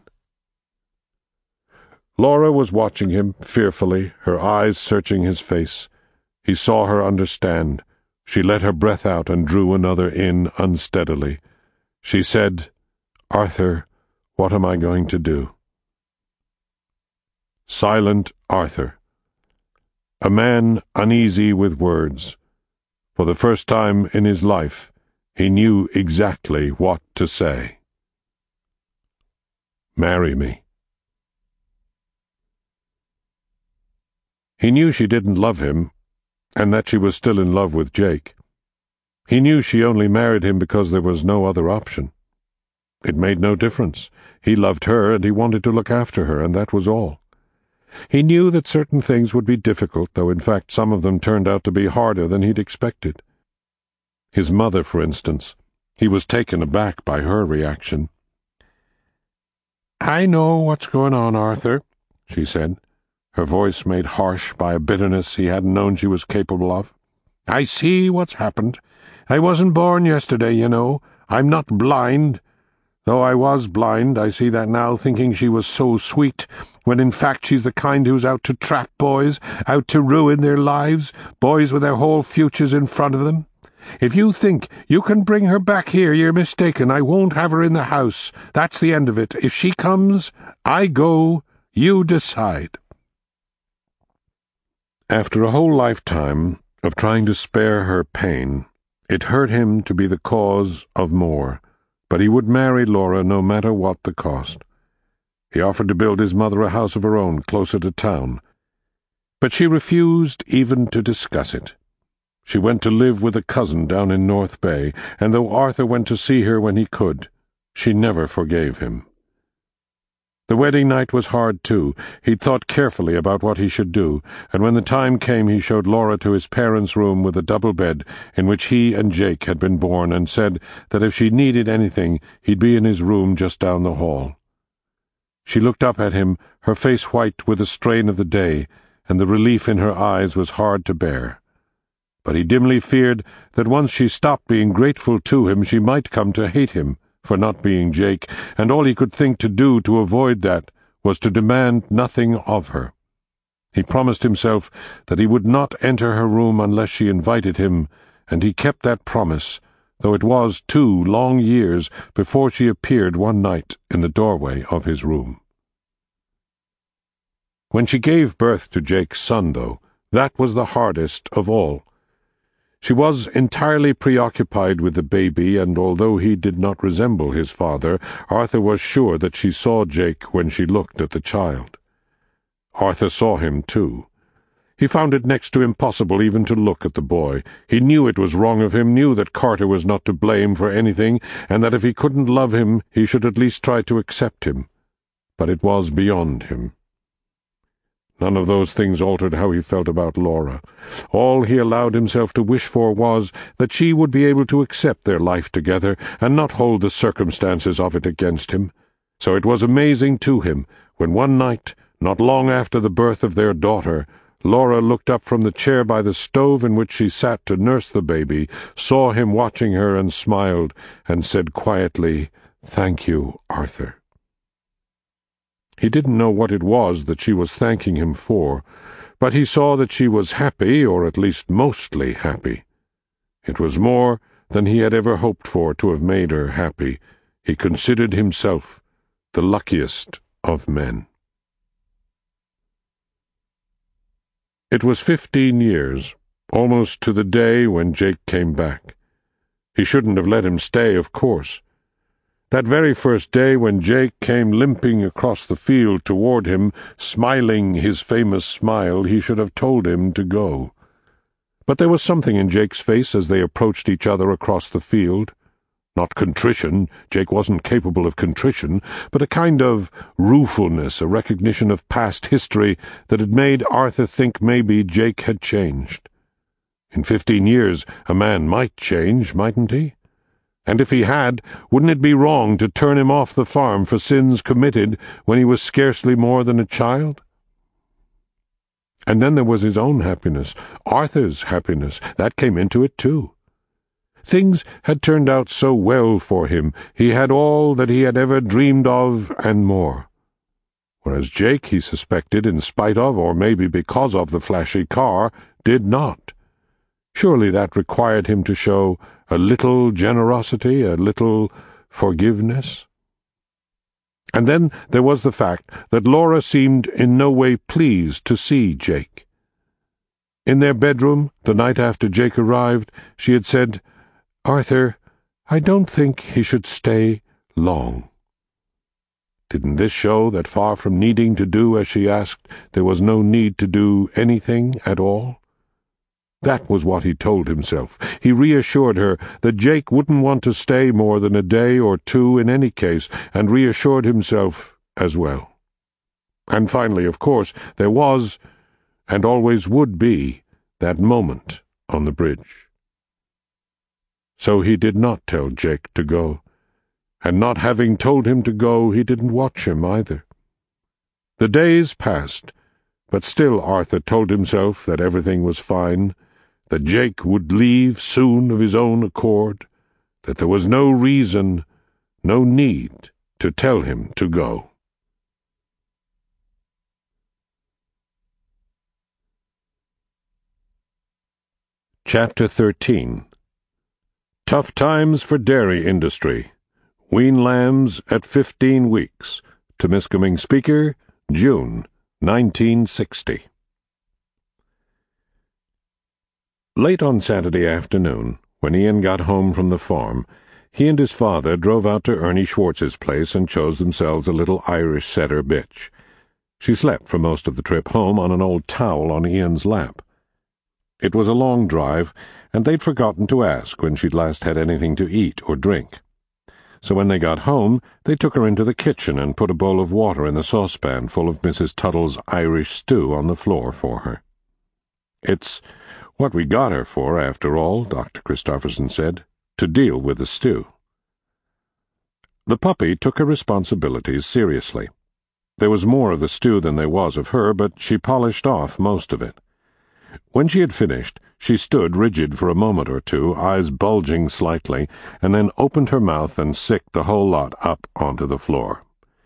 Laura was watching him fearfully, her eyes searching his face. He saw her understand. She let her breath out and drew another in unsteadily. She said, "Arthur, what am I going to do?" Silent Arthur. A man uneasy with words. For the first time in his life, he knew exactly what to say. "Marry me." He knew she didn't love him, and that she was still in love with Jake. He knew she only married him because there was no other option. It made no difference. He loved her, and he wanted to look after her, and that was all. He knew that certain things would be difficult, though in fact some of them turned out to be harder than he'd expected. His mother, for instance. He was taken aback by her reaction. "I know what's going on, Arthur," she said, her voice made harsh by a bitterness he hadn't known she was capable of. "I see what's happened. I wasn't born yesterday, you know. I'm not blind. Though I was blind, I see that now, thinking she was so sweet, when in fact she's the kind who's out to trap boys, out to ruin their lives, boys with their whole futures in front of them. If you think you can bring her back here, you're mistaken. I won't have her in the house. That's the end of it. If she comes, I go. You decide." After a whole lifetime of trying to spare her pain, it hurt him to be the cause of more, but he would marry Laura no matter what the cost. He offered to build his mother a house of her own closer to town, but she refused even to discuss it. She went to live with a cousin down in North Bay, and though Arthur went to see her when he could, she never forgave him. The wedding night was hard, too. He'd thought carefully about what he should do, and when the time came he showed Laura to his parents' room with a double bed in which he and Jake had been born, and said that if she needed anything he'd be in his room just down the hall. She looked up at him, her face white with the strain of the day, and the relief in her eyes was hard to bear. But he dimly feared that once she stopped being grateful to him she might come to hate him for not being Jake, and all he could think to do to avoid that was to demand nothing of her. He promised himself that he would not enter her room unless she invited him, and he kept that promise, though it was 2 long years before she appeared one night in the doorway of his room. When she gave birth to Jake's son, though, that was the hardest of all. She was entirely preoccupied with the baby, and although he did not resemble his father, Arthur was sure that she saw Jake when she looked at the child. Arthur saw him, too. He found it next to impossible even to look at the boy. He knew it was wrong of him, knew that Carter was not to blame for anything, and that if he couldn't love him, he should at least try to accept him. But it was beyond him. None of those things altered how he felt about Laura. All he allowed himself to wish for was that she would be able to accept their life together and not hold the circumstances of it against him. So it was amazing to him when one night, not long after the birth of their daughter, Laura looked up from the chair by the stove in which she sat to nurse the baby, saw him watching her and smiled, and said quietly, "Thank you, Arthur." He didn't know what it was that she was thanking him for, but he saw that she was happy, or at least mostly happy. It was more than he had ever hoped for to have made her happy. He considered himself the luckiest of men. It was 15 years, almost to the day when Jake came back. He shouldn't have let him stay, of course. That very first day when Jake came limping across the field toward him, smiling his famous smile, he should have told him to go. But there was something in Jake's face as they approached each other across the field. Not contrition, Jake wasn't capable of contrition, but a kind of ruefulness, a recognition of past history that had made Arthur think maybe Jake had changed. In 15 years, a man might change, mightn't he? And if he had, wouldn't it be wrong to turn him off the farm for sins committed when he was scarcely more than a child? And then there was his own happiness, Arthur's happiness, that came into it too. Things had turned out so well for him, he had all that he had ever dreamed of and more. Whereas Jake, he suspected, in spite of, or maybe because of the flashy car, did not. Surely that required him to show a little generosity, a little forgiveness. And then there was the fact that Laura seemed in no way pleased to see Jake. In their bedroom, the night after Jake arrived, she had said, "Arthur, I don't think he should stay long." Didn't this show that far from needing to do as she asked, there was no need to do anything at all? That was what he told himself. He reassured her that Jake wouldn't want to stay more than a day or two in any case, and reassured himself as well. And finally, of course, there was, and always would be, that moment on the bridge. So he did not tell Jake to go, and not having told him to go, he didn't watch him either. The days passed, but still Arthur told himself that everything was fine, that Jake would leave soon of his own accord, that there was no reason, no need to tell him to go. Chapter 13. Tough times for dairy industry. Wean lambs at 15 weeks. Temiskaming Speaker, June 1960. Late on Saturday afternoon, when Ian got home from the farm, he and his father drove out to Ernie Schwartz's place and chose themselves a little Irish setter bitch. She slept for most of the trip home on an old towel on Ian's lap. It was a long drive, and they'd forgotten to ask when she'd last had anything to eat or drink. So when they got home, they took her into the kitchen and put a bowl of water in the saucepan full of Mrs. Tuttle's Irish stew on the floor for her. "It's what we got her for, after all," Dr. Christopherson said, "to deal with the stew." The puppy took her responsibilities seriously. There was more of the stew than there was of her, but she polished off most of it. When she had finished, she stood rigid for a moment or two, eyes bulging slightly, and then opened her mouth and sicked the whole lot up onto the floor.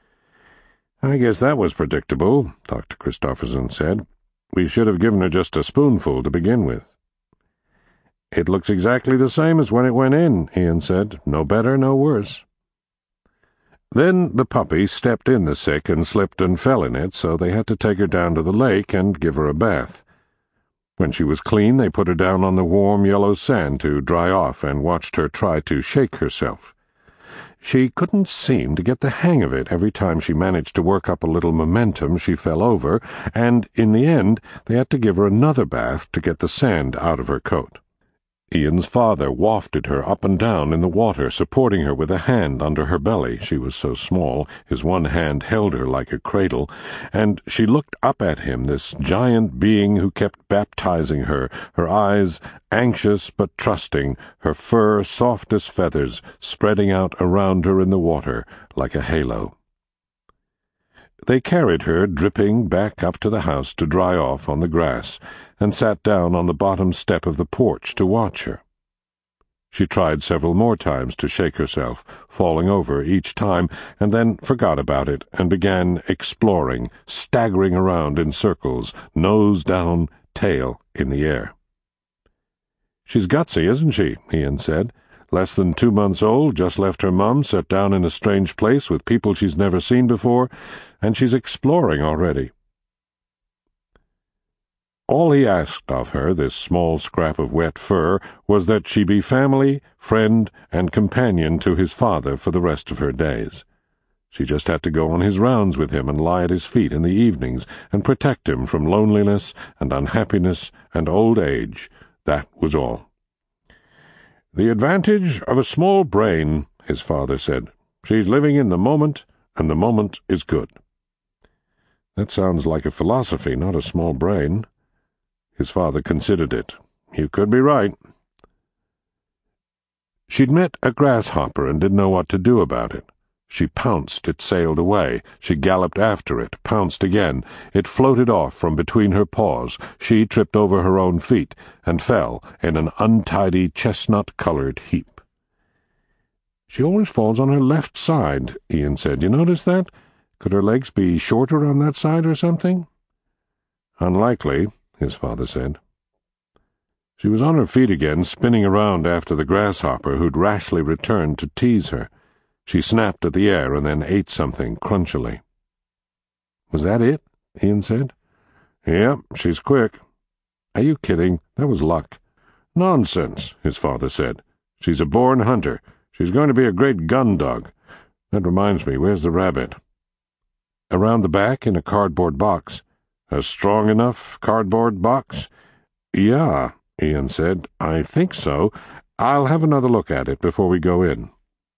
"I guess that was predictable," Dr. Christopherson said. "We should have given her just a spoonful to begin with." "It looks exactly the same as when it went in," Ian said. "No better, no worse." Then the puppy stepped in the sick and slipped and fell in it, so they had to take her down to the lake and give her a bath. When she was clean, they put her down on the warm yellow sand to dry off and watched her try to shake herself. She couldn't seem to get the hang of it. Every time she managed to work up a little momentum, she fell over, and in the end they had to give her another bath to get the sand out of her coat. Ian's father wafted her up and down in the water, supporting her with a hand under her belly. She was so small, his one hand held her like a cradle, and she looked up at him, this giant being who kept baptizing her, her eyes anxious but trusting, her fur soft as feathers, spreading out around her in the water like a halo. They carried her, dripping, back up to the house to dry off on the grass, and sat down on the bottom step of the porch to watch her. She tried several more times to shake herself, falling over each time, and then forgot about it and began exploring, staggering around in circles, nose down, tail in the air. "She's gutsy, isn't she?" Ian said. "Less than 2 months old, just left her mum, set down in a strange place with people she's never seen before, and she's exploring already." All he asked of her, this small scrap of wet fur, was that she be family, friend, and companion to his father for the rest of her days. She just had to go on his rounds with him and lie at his feet in the evenings and protect him from loneliness and unhappiness and old age. That was all. "The advantage of a small brain," his father said. "She's living in the moment, and the moment is good." That sounds like a philosophy, not a small brain. His father considered it. "You could be right." She'd met a grasshopper and didn't know what to do about it. She pounced, it sailed away. She galloped after it, pounced again. It floated off from between her paws. She tripped over her own feet and fell in an untidy chestnut-colored heap. "She always falls on her left side," Ian said. "You notice that? Could her legs be shorter on that side or something?" "Unlikely," his father said. She was on her feet again, spinning around after the grasshopper, who'd rashly returned to tease her. She snapped at the air and then ate something crunchily. "Was that it?" Ian said. "Yep, she's quick." "Are you kidding? That was luck." "Nonsense," his father said. "She's a born hunter. She's going to be a great gun dog. That reminds me, where's the rabbit?" "Around the back in a cardboard box." "A strong enough cardboard box?" "Yeah," Ian said. "I think so. I'll have another look at it before we go in."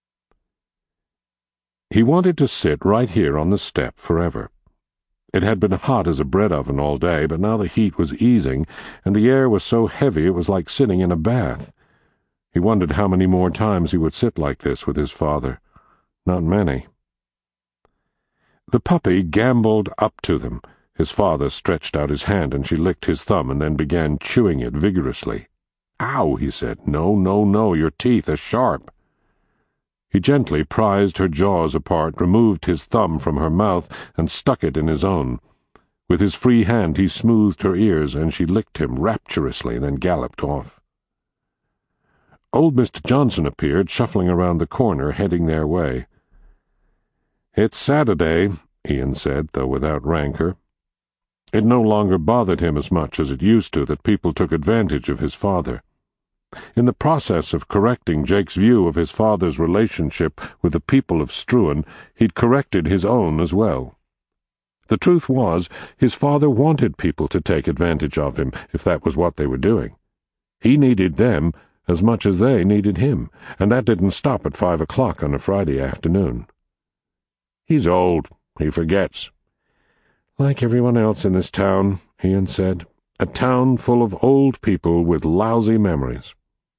He wanted to sit right here on the step forever. It had been hot as a bread oven all day, but now the heat was easing, and the air was so heavy it was like sitting in a bath. He wondered how many more times he would sit like this with his father. Not many. The puppy gamboled up to them. His father stretched out his hand, and she licked his thumb and then began chewing it vigorously. "Ow," he said. "No, no, no, your teeth are sharp." He gently prized her jaws apart, removed his thumb from her mouth, and stuck it in his own. With his free hand he smoothed her ears, and she licked him rapturously, then galloped off. Old Mr. Johnson appeared, shuffling around the corner, heading their way. "It's Saturday," Ian said, though without rancor. It no longer bothered him as much as it used to that people took advantage of his father. In the process of correcting Jake's view of his father's relationship with the people of Struan, he'd corrected his own as well. The truth was, his father wanted people to take advantage of him, if that was what they were doing. He needed them as much as they needed him, and that didn't stop at 5 o'clock on a Friday afternoon. "He's old. He forgets." "Like everyone else in this town," Ian said. "A town full of old people with lousy memories."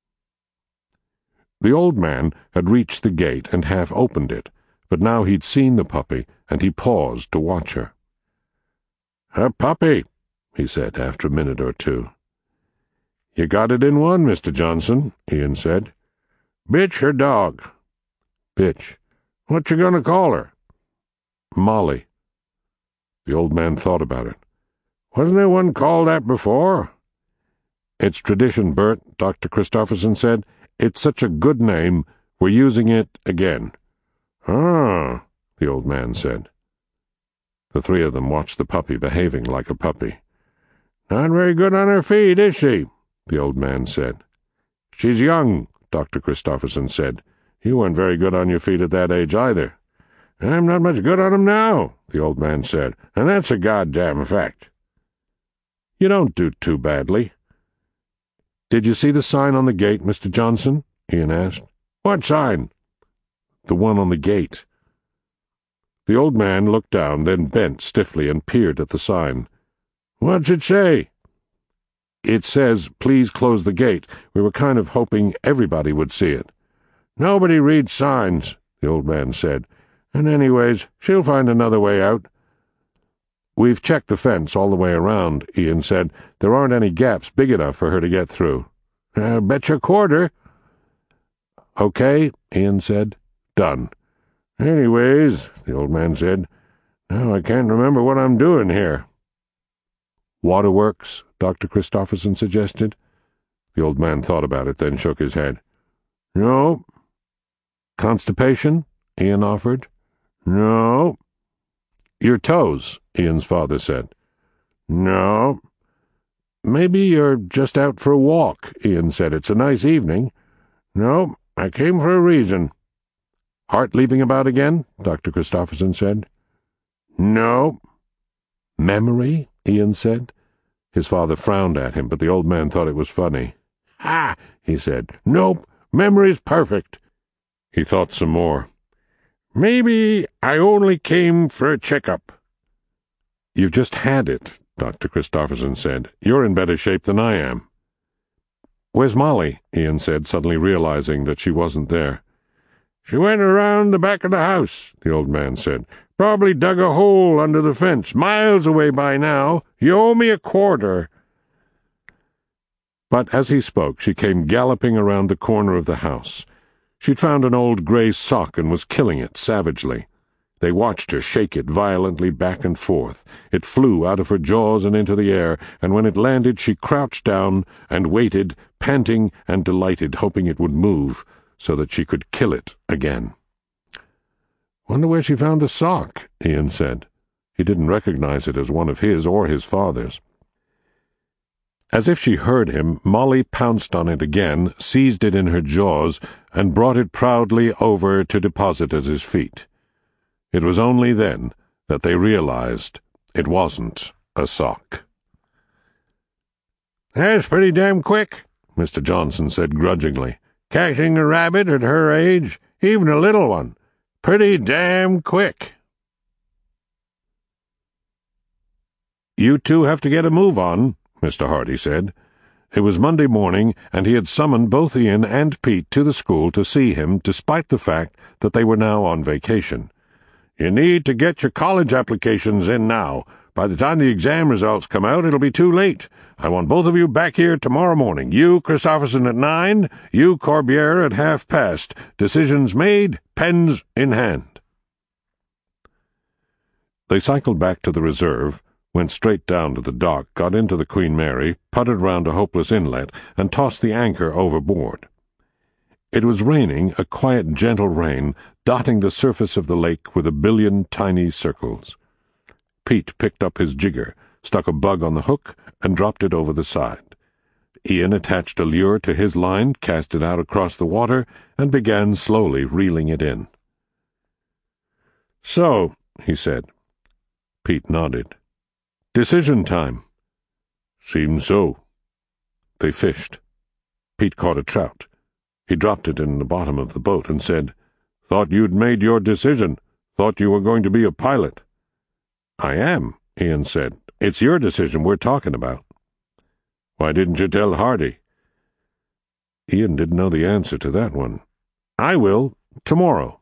The old man had reached the gate and half opened it, but now he'd seen the puppy, and he paused to watch her. "A puppy," he said after a minute or two. "You got it in one, Mr. Johnson," Ian said. "Bitch or dog?" "Bitch." "What you gonna call her?" "Molly." The old man thought about it. "Wasn't there one called that before?" "It's tradition, Bert," Dr. Christopherson said. "It's such a good name, we're using it again." "Ah," the old man said. The three of them watched the puppy behaving like a puppy. "Not very good on her feet, is she?" the old man said. "She's young," Dr. Christopherson said. "You weren't very good on your feet at that age either." "I'm not much good on 'em now," the old man said, "and that's a goddamn fact." "You don't do too badly." "Did you see the sign on the gate, Mr. Johnson?" Ian asked. "What sign?" "The one on the gate." The old man looked down, then bent stiffly and peered at the sign. "What's it say?" "It says, 'Please close the gate.' We were kind of hoping everybody would see it." "Nobody reads signs," the old man said. "And anyways, she'll find another way out." "We've checked the fence all the way around," Ian said. "There aren't any gaps big enough for her to get through." "I'll bet you a quarter." "Okay," Ian said. "Done." "Anyways," the old man said, "now I can't remember what I'm doing here." "Waterworks," Dr. Christopherson suggested. The old man thought about it, then shook his head. "No." "Constipation?" Ian offered. "No." "Your toes," Ian's father said. "No." Maybe you're just out for a walk, Ian said. It's a nice evening. No, I came for a reason. Heart leaping about again? Dr. Christopherson said. No. Memory? Ian said. His father frowned at him, but the old man thought it was funny. Ha! He said. Nope, memory's perfect. He thought some more. Maybe I only came for a checkup. You've just had it, Dr. Christopherson said. You're in better shape than I am. Where's Molly? Ian said, suddenly realizing that she wasn't there. She went around the back of the house, the old man said. Probably dug a hole under the fence, miles away by now. You owe me a quarter. But as he spoke, she came galloping around the corner of the house. She'd found an old gray sock and was killing it savagely. They watched her shake it violently back and forth. It flew out of her jaws and into the air, and when it landed she crouched down and waited, panting and delighted, hoping it would move, so that she could kill it again. Wonder where she found the sock, Ian said. He didn't recognize it as one of his or his father's. As if she heard him, Molly pounced on it again, seized it in her jaws, and brought it proudly over to deposit at his feet. It was only then that they realized it wasn't a sock. That's pretty damn quick, Mr. Johnson said grudgingly. Catching a rabbit at her age, even a little one. Pretty damn quick. You two have to get a move on, Mr. Hardy said. It was Monday morning, and he had summoned both Ian and Pete to the school to see him, despite the fact that they were now on vacation. You need to get your college applications in now. By the time the exam results come out, it'll be too late. I want both of you back here tomorrow morning. You, Christopherson, at 9, you, Corbiere, at past. Decisions made, pens in hand. They cycled back to the reserve, went straight down to the dock, got into the Queen Mary, putted round a hopeless inlet, and tossed the anchor overboard. It was raining, a quiet, gentle rain, dotting the surface of the lake with a billion tiny circles. Pete picked up his jigger, stuck a bug on the hook, and dropped it over the side. Ian attached a lure to his line, cast it out across the water, and began slowly reeling it in. So, he said. Pete nodded. Decision time. Seems so. They fished. Pete caught a trout. He dropped it in the bottom of the boat and said, Thought you'd made your decision. Thought you were going to be a pilot. I am, Ian said. It's your decision we're talking about. Why didn't you tell Hardy? Ian didn't know the answer to that one. I will, tomorrow.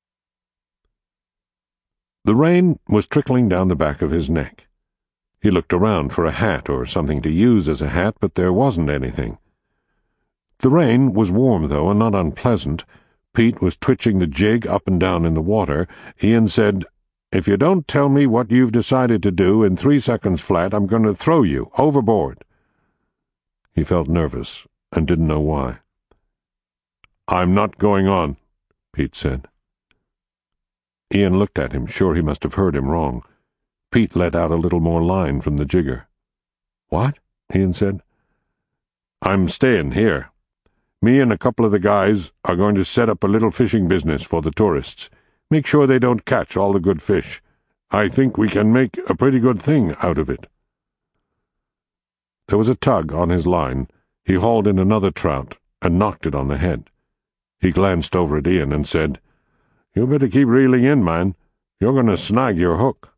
The rain was trickling down the back of his neck. He looked around for a hat or something to use as a hat, but there wasn't anything. The rain was warm, though, and not unpleasant. Pete was twitching the jig up and down in the water. Ian said, If you don't tell me what you've decided to do in 3 seconds flat, I'm going to throw you overboard. He felt nervous and didn't know why. I'm not going on, Pete said. Ian looked at him, sure he must have heard him wrong. Pete let out a little more line from the jigger. What? Ian said. I'm staying here. Me and a couple of the guys are going to set up a little fishing business for the tourists. Make sure they don't catch all the good fish. I think we can make a pretty good thing out of it. There was a tug on his line. He hauled in another trout and knocked it on the head. He glanced over at Ian and said, You better keep reeling in, man. You're going to snag your hook.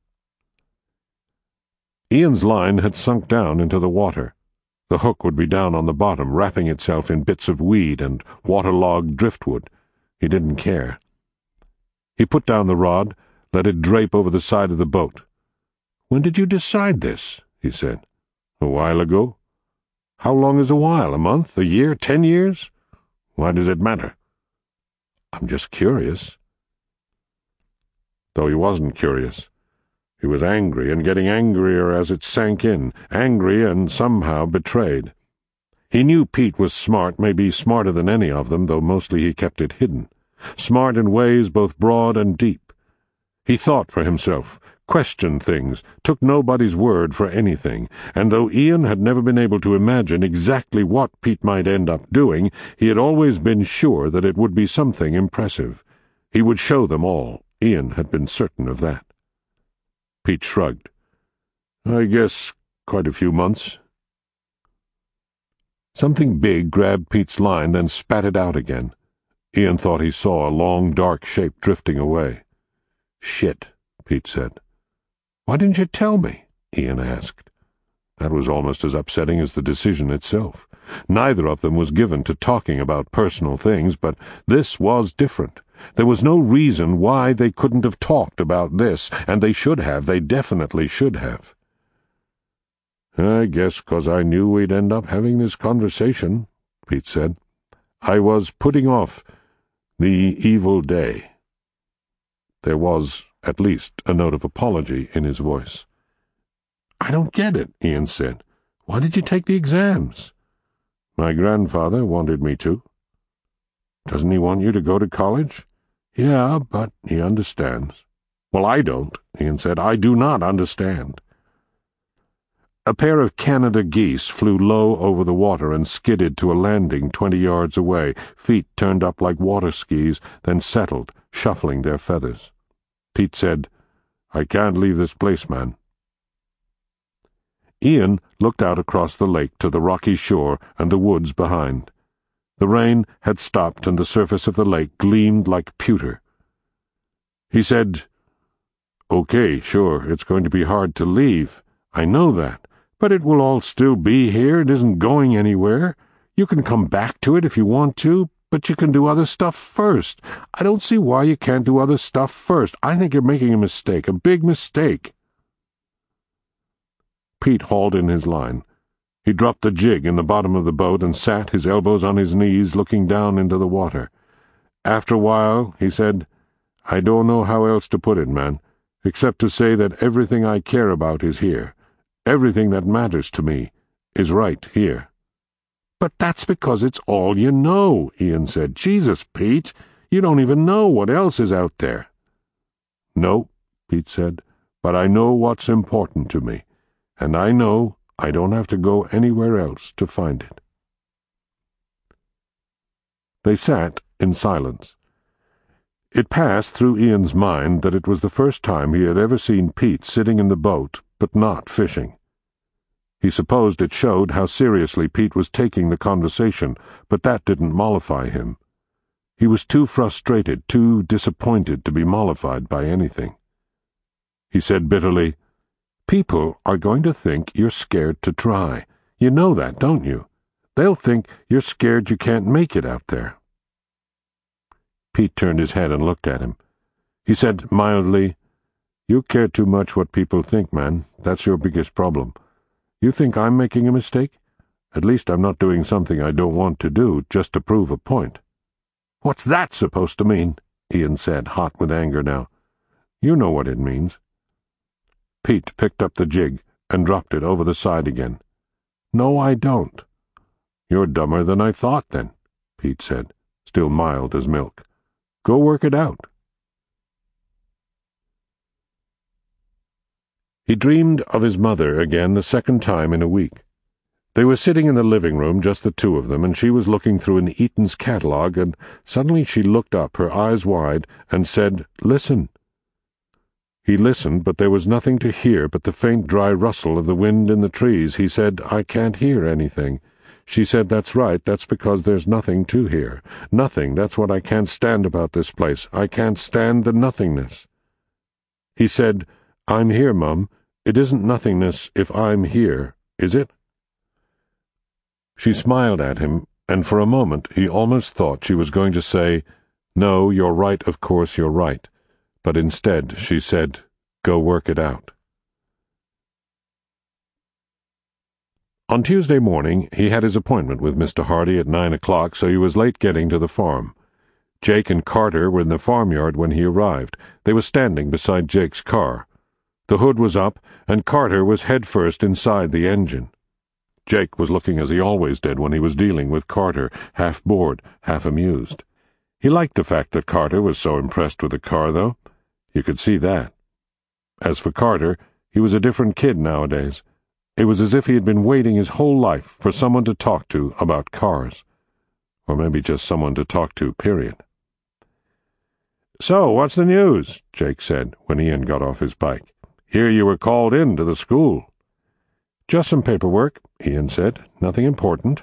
Ian's line had sunk down into the water. The hook would be down on the bottom, wrapping itself in bits of weed and waterlogged driftwood. He didn't care. He put down the rod, let it drape over the side of the boat. When did you decide this? He said. A while ago. How long is a while? A month? A year? 10 years? Why does it matter? I'm just curious. Though he wasn't curious. He was angry, and getting angrier as it sank in, angry and somehow betrayed. He knew Pete was smart, maybe smarter than any of them, though mostly he kept it hidden. Smart in ways both broad and deep. He thought for himself, questioned things, took nobody's word for anything, and though Ian had never been able to imagine exactly what Pete might end up doing, he had always been sure that it would be something impressive. He would show them all. Ian had been certain of that. Pete shrugged. I guess quite a few months. Something big grabbed Pete's line, then spat it out again. Ian thought he saw a long, dark shape drifting away. Shit, Pete said. Why didn't you tell me? Ian asked. That was almost as upsetting as the decision itself. Neither of them was given to talking about personal things, but this was different. There was no reason why they couldn't have talked about this, and they should have. They definitely should have. I guess 'cause I knew we'd end up having this conversation, Pete said. I was putting off the evil day. There was, at least, a note of apology in his voice. I don't get it, Ian said. Why did you take the exams? My grandfather wanted me to. Doesn't he want you to go to college? Yeah, but he understands. Well, I don't, Ian said. I do not understand. A pair of Canada geese flew low over the water and skidded to a landing 20 yards away, feet turned up like water skis, then settled, shuffling their feathers. Pete said, I can't leave this place, man. Ian looked out across the lake to the rocky shore and the woods behind. The rain had stopped and the surface of the lake gleamed like pewter. He said, Okay, sure, it's going to be hard to leave. I know that. But it will all still be here. It isn't going anywhere. You can come back to it if you want to, but you can do other stuff first. I don't see why you can't do other stuff first. I think you're making a mistake, a big mistake. Pete hauled in his line. He dropped the jig in the bottom of the boat and sat, his elbows on his knees, looking down into the water. After a while, he said, I don't know how else to put it, man, except to say that everything I care about is here. Everything that matters to me is right here. But that's because it's all you know, Ian said. Jesus, Pete, you don't even know what else is out there. No, Pete said, but I know what's important to me, and I know I don't have to go anywhere else to find it. They sat in silence. It passed through Ian's mind that it was the first time he had ever seen Pete sitting in the boat, but not fishing. He supposed it showed how seriously Pete was taking the conversation, but that didn't mollify him. He was too frustrated, too disappointed to be mollified by anything. He said bitterly, People are going to think you're scared to try. You know that, don't you? They'll think you're scared you can't make it out there. Pete turned his head and looked at him. He said mildly, You care too much what people think, man. That's your biggest problem. You think I'm making a mistake? At least I'm not doing something I don't want to do just to prove a point. What's that supposed to mean? Ian said, hot with anger now. You know what it means. Pete picked up the jig and dropped it over the side again. No, I don't. You're dumber than I thought, then, Pete said, still mild as milk. Go work it out. He dreamed of his mother again the second time in a week. They were sitting in the living room, just the two of them, and she was looking through an Eaton's catalog, and suddenly she looked up, her eyes wide, and said, Listen. He listened, but there was nothing to hear but the faint dry rustle of the wind in the trees. He said, I can't hear anything. She said, That's right, that's because there's nothing to hear. Nothing, that's what I can't stand about this place. I can't stand the nothingness. He said, I'm here, Mum. It isn't nothingness if I'm here, is it? She smiled at him, and for a moment he almost thought she was going to say, No, you're right, of course you're right. But instead she said, Go work it out. On Tuesday morning he had his appointment with Mr. Hardy at 9 o'clock, so he was late getting to the farm. Jake and Carter were in the farmyard when he arrived. They were standing beside Jake's car. The hood was up, and Carter was head-first inside the engine. Jake was looking as he always did when he was dealing with Carter, half bored, half amused. He liked the fact that Carter was so impressed with the car, though. You could see that. As for Carter, he was a different kid nowadays. It was as if he had been waiting his whole life for someone to talk to about cars. Or maybe just someone to talk to, period. "So, what's the news?" Jake said when Ian got off his bike. "Hear you were called in to the school." "Just some paperwork," Ian said. "Nothing important."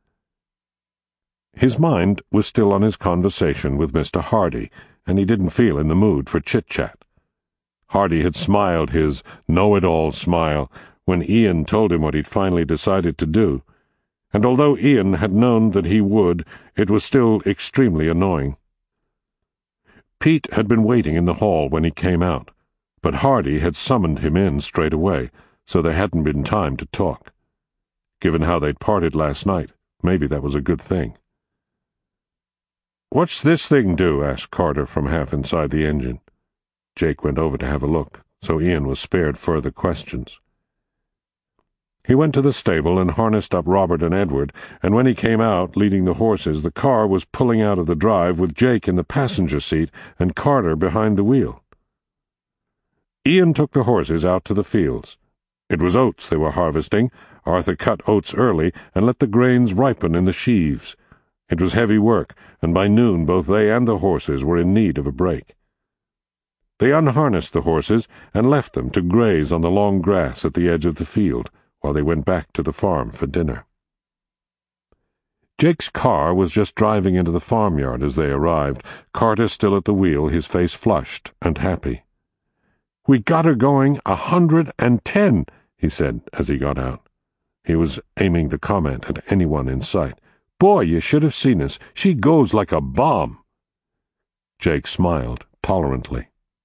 His mind was still on his conversation with Mr. Hardy, and he didn't feel in the mood for chit-chat. Hardy had smiled his know-it-all smile when Ian told him what he'd finally decided to do, and although Ian had known that he would, it was still extremely annoying. Pete had been waiting in the hall when he came out, but Hardy had summoned him in straight away, so there hadn't been time to talk. Given how they'd parted last night, maybe that was a good thing. "What's this thing do?" asked Carter from half inside the engine. Jake went over to have a look, so Ian was spared further questions. He went to the stable and harnessed up Robert and Edward, and when he came out, leading the horses, the car was pulling out of the drive with Jake in the passenger seat and Carter behind the wheel. Ian took the horses out to the fields. It was oats they were harvesting. Arthur cut oats early and let the grains ripen in the sheaves. It was heavy work, and by noon both they and the horses were in need of a break. They unharnessed the horses and left them to graze on the long grass at the edge of the field, while they went back to the farm for dinner. Jake's car was just driving into the farmyard as they arrived, Carter still at the wheel, his face flushed and happy. "We got her going 110, he said as he got out. He was aiming the comment at anyone in sight. "Boy, you should have seen us. She goes like a bomb." Jake smiled tolerantly.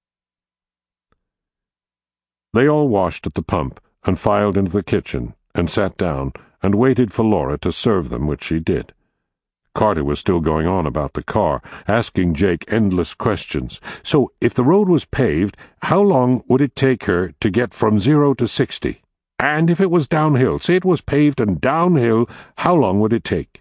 They all washed at the pump and filed into the kitchen and sat down and waited for Laura to serve them, which she did. Carter was still going on about the car, asking Jake endless questions. So, if the road was paved, how long would it take her to get from 0 to 60? And if it was downhill, say it was paved and downhill, how long would it take?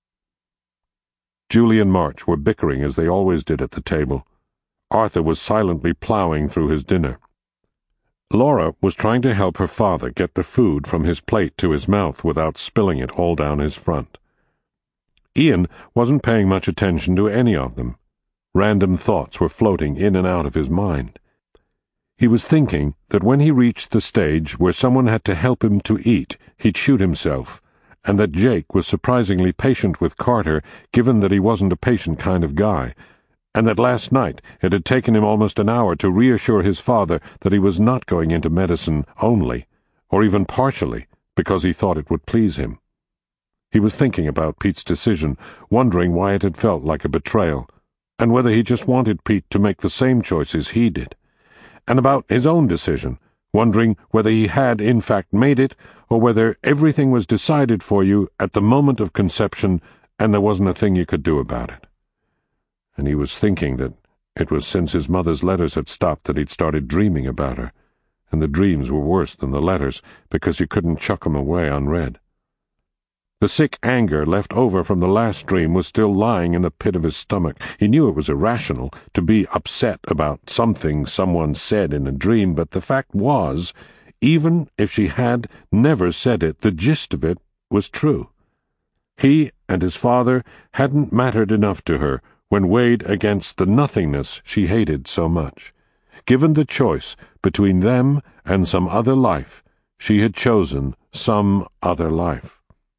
Julie and March were bickering as they always did at the table. Arthur was silently plowing through his dinner. Laura was trying to help her father get the food from his plate to his mouth without spilling it all down his front. Ian wasn't paying much attention to any of them. Random thoughts were floating in and out of his mind. He was thinking that when he reached the stage where someone had to help him to eat, he'd shoot himself, and that Jake was surprisingly patient with Carter, given that he wasn't a patient kind of guy, and that last night it had taken him almost an hour to reassure his father that he was not going into medicine only, or even partially, because he thought it would please him. He was thinking about Pete's decision, wondering why it had felt like a betrayal, and whether he just wanted Pete to make the same choices he did, and about his own decision, wondering whether he had in fact made it, or whether everything was decided for you at the moment of conception and there wasn't a thing you could do about it. And he was thinking that it was since his mother's letters had stopped that he'd started dreaming about her, and the dreams were worse than the letters because you couldn't chuck 'em away unread. The sick anger left over from the last dream was still lying in the pit of his stomach. He knew it was irrational to be upset about something someone said in a dream, but the fact was, even if she had never said it, the gist of it was true. He and his father hadn't mattered enough to her when weighed against the nothingness she hated so much. Given the choice between them and some other life, she had chosen some other life.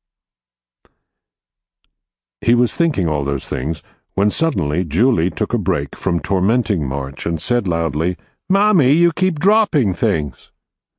He was thinking all those things when suddenly Julie took a break from tormenting March and said loudly, "Mommy, you keep dropping things."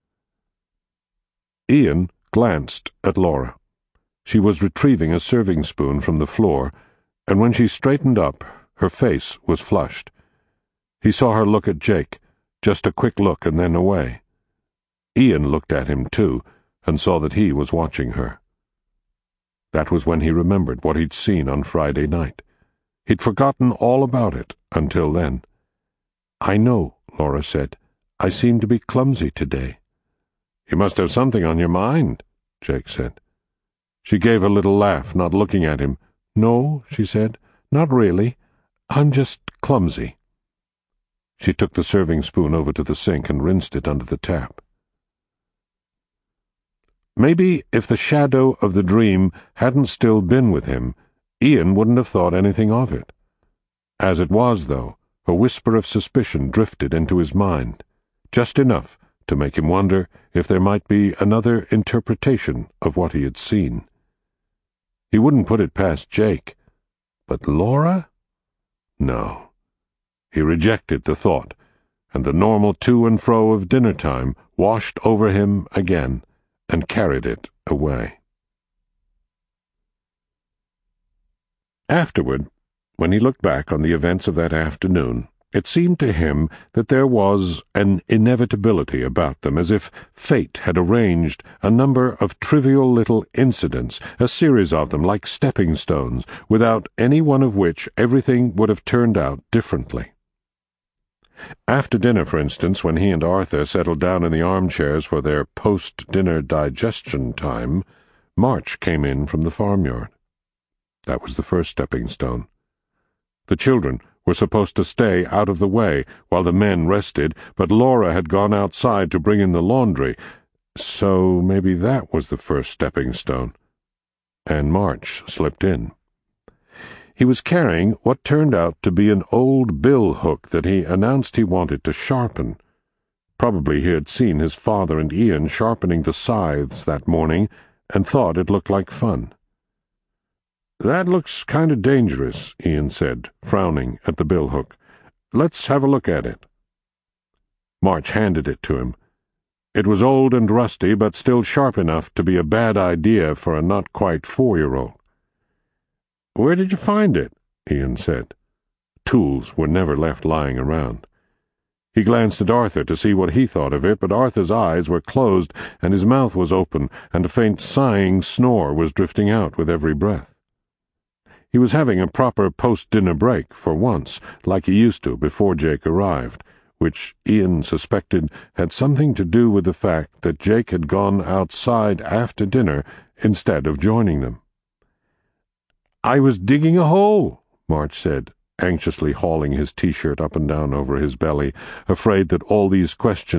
Ian glanced at Laura. She was retrieving a serving spoon from the floor, and when she straightened up, her face was flushed. He saw her look at Jake, just a quick look and then away. Ian looked at him, too, and saw that he was watching her. That was when he remembered what he'd seen on Friday night. He'd forgotten all about it until then. "I know," Laura said. "I seem to be clumsy today." "You must have something on your mind," Jake said. She gave a little laugh, not looking at him. "No," she said, "not really. I'm just clumsy." She took the serving spoon over to the sink and rinsed it under the tap. Maybe if the shadow of the dream hadn't still been with him, Ian wouldn't have thought anything of it. As it was, though, a whisper of suspicion drifted into his mind, just enough to make him wonder if there might be another interpretation of what he had seen. He wouldn't put it past Jake, but Laura? No. He rejected the thought, and the normal to and fro of dinner time washed over him again and carried it away. Afterward, when he looked back on the events of that afternoon, it seemed to him that there was an inevitability about them, as if fate had arranged a number of trivial little incidents, a series of them like stepping stones, without any one of which everything would have turned out differently. After dinner, for instance, when he and Arthur settled down in the armchairs for their post-dinner digestion time, March came in from the farmyard. That was the first stepping stone. The children were supposed to stay out of the way while the men rested, but Laura had gone outside to bring in the laundry, so maybe that was the first stepping stone. And March slipped in. He was carrying what turned out to be an old bill hook that he announced he wanted to sharpen. Probably he had seen his father and Ian sharpening the scythes that morning and thought it looked like fun. "That looks kind of dangerous," Ian said, frowning at the bill hook. "Let's have a look at it." March handed it to him. It was old and rusty, but still sharp enough to be a bad idea for a not-quite 4-year-old. "Where did you find it?" Ian said. Tools were never left lying around. He glanced at Arthur to see what he thought of it, but Arthur's eyes were closed and his mouth was open, and a faint sighing snore was drifting out with every breath. He was having a proper post-dinner break, for once, like he used to before Jake arrived, which Ian suspected had something to do with the fact that Jake had gone outside after dinner instead of joining them. "I was digging a hole," March said, anxiously hauling his T-shirt up and down over his belly, afraid that all these questions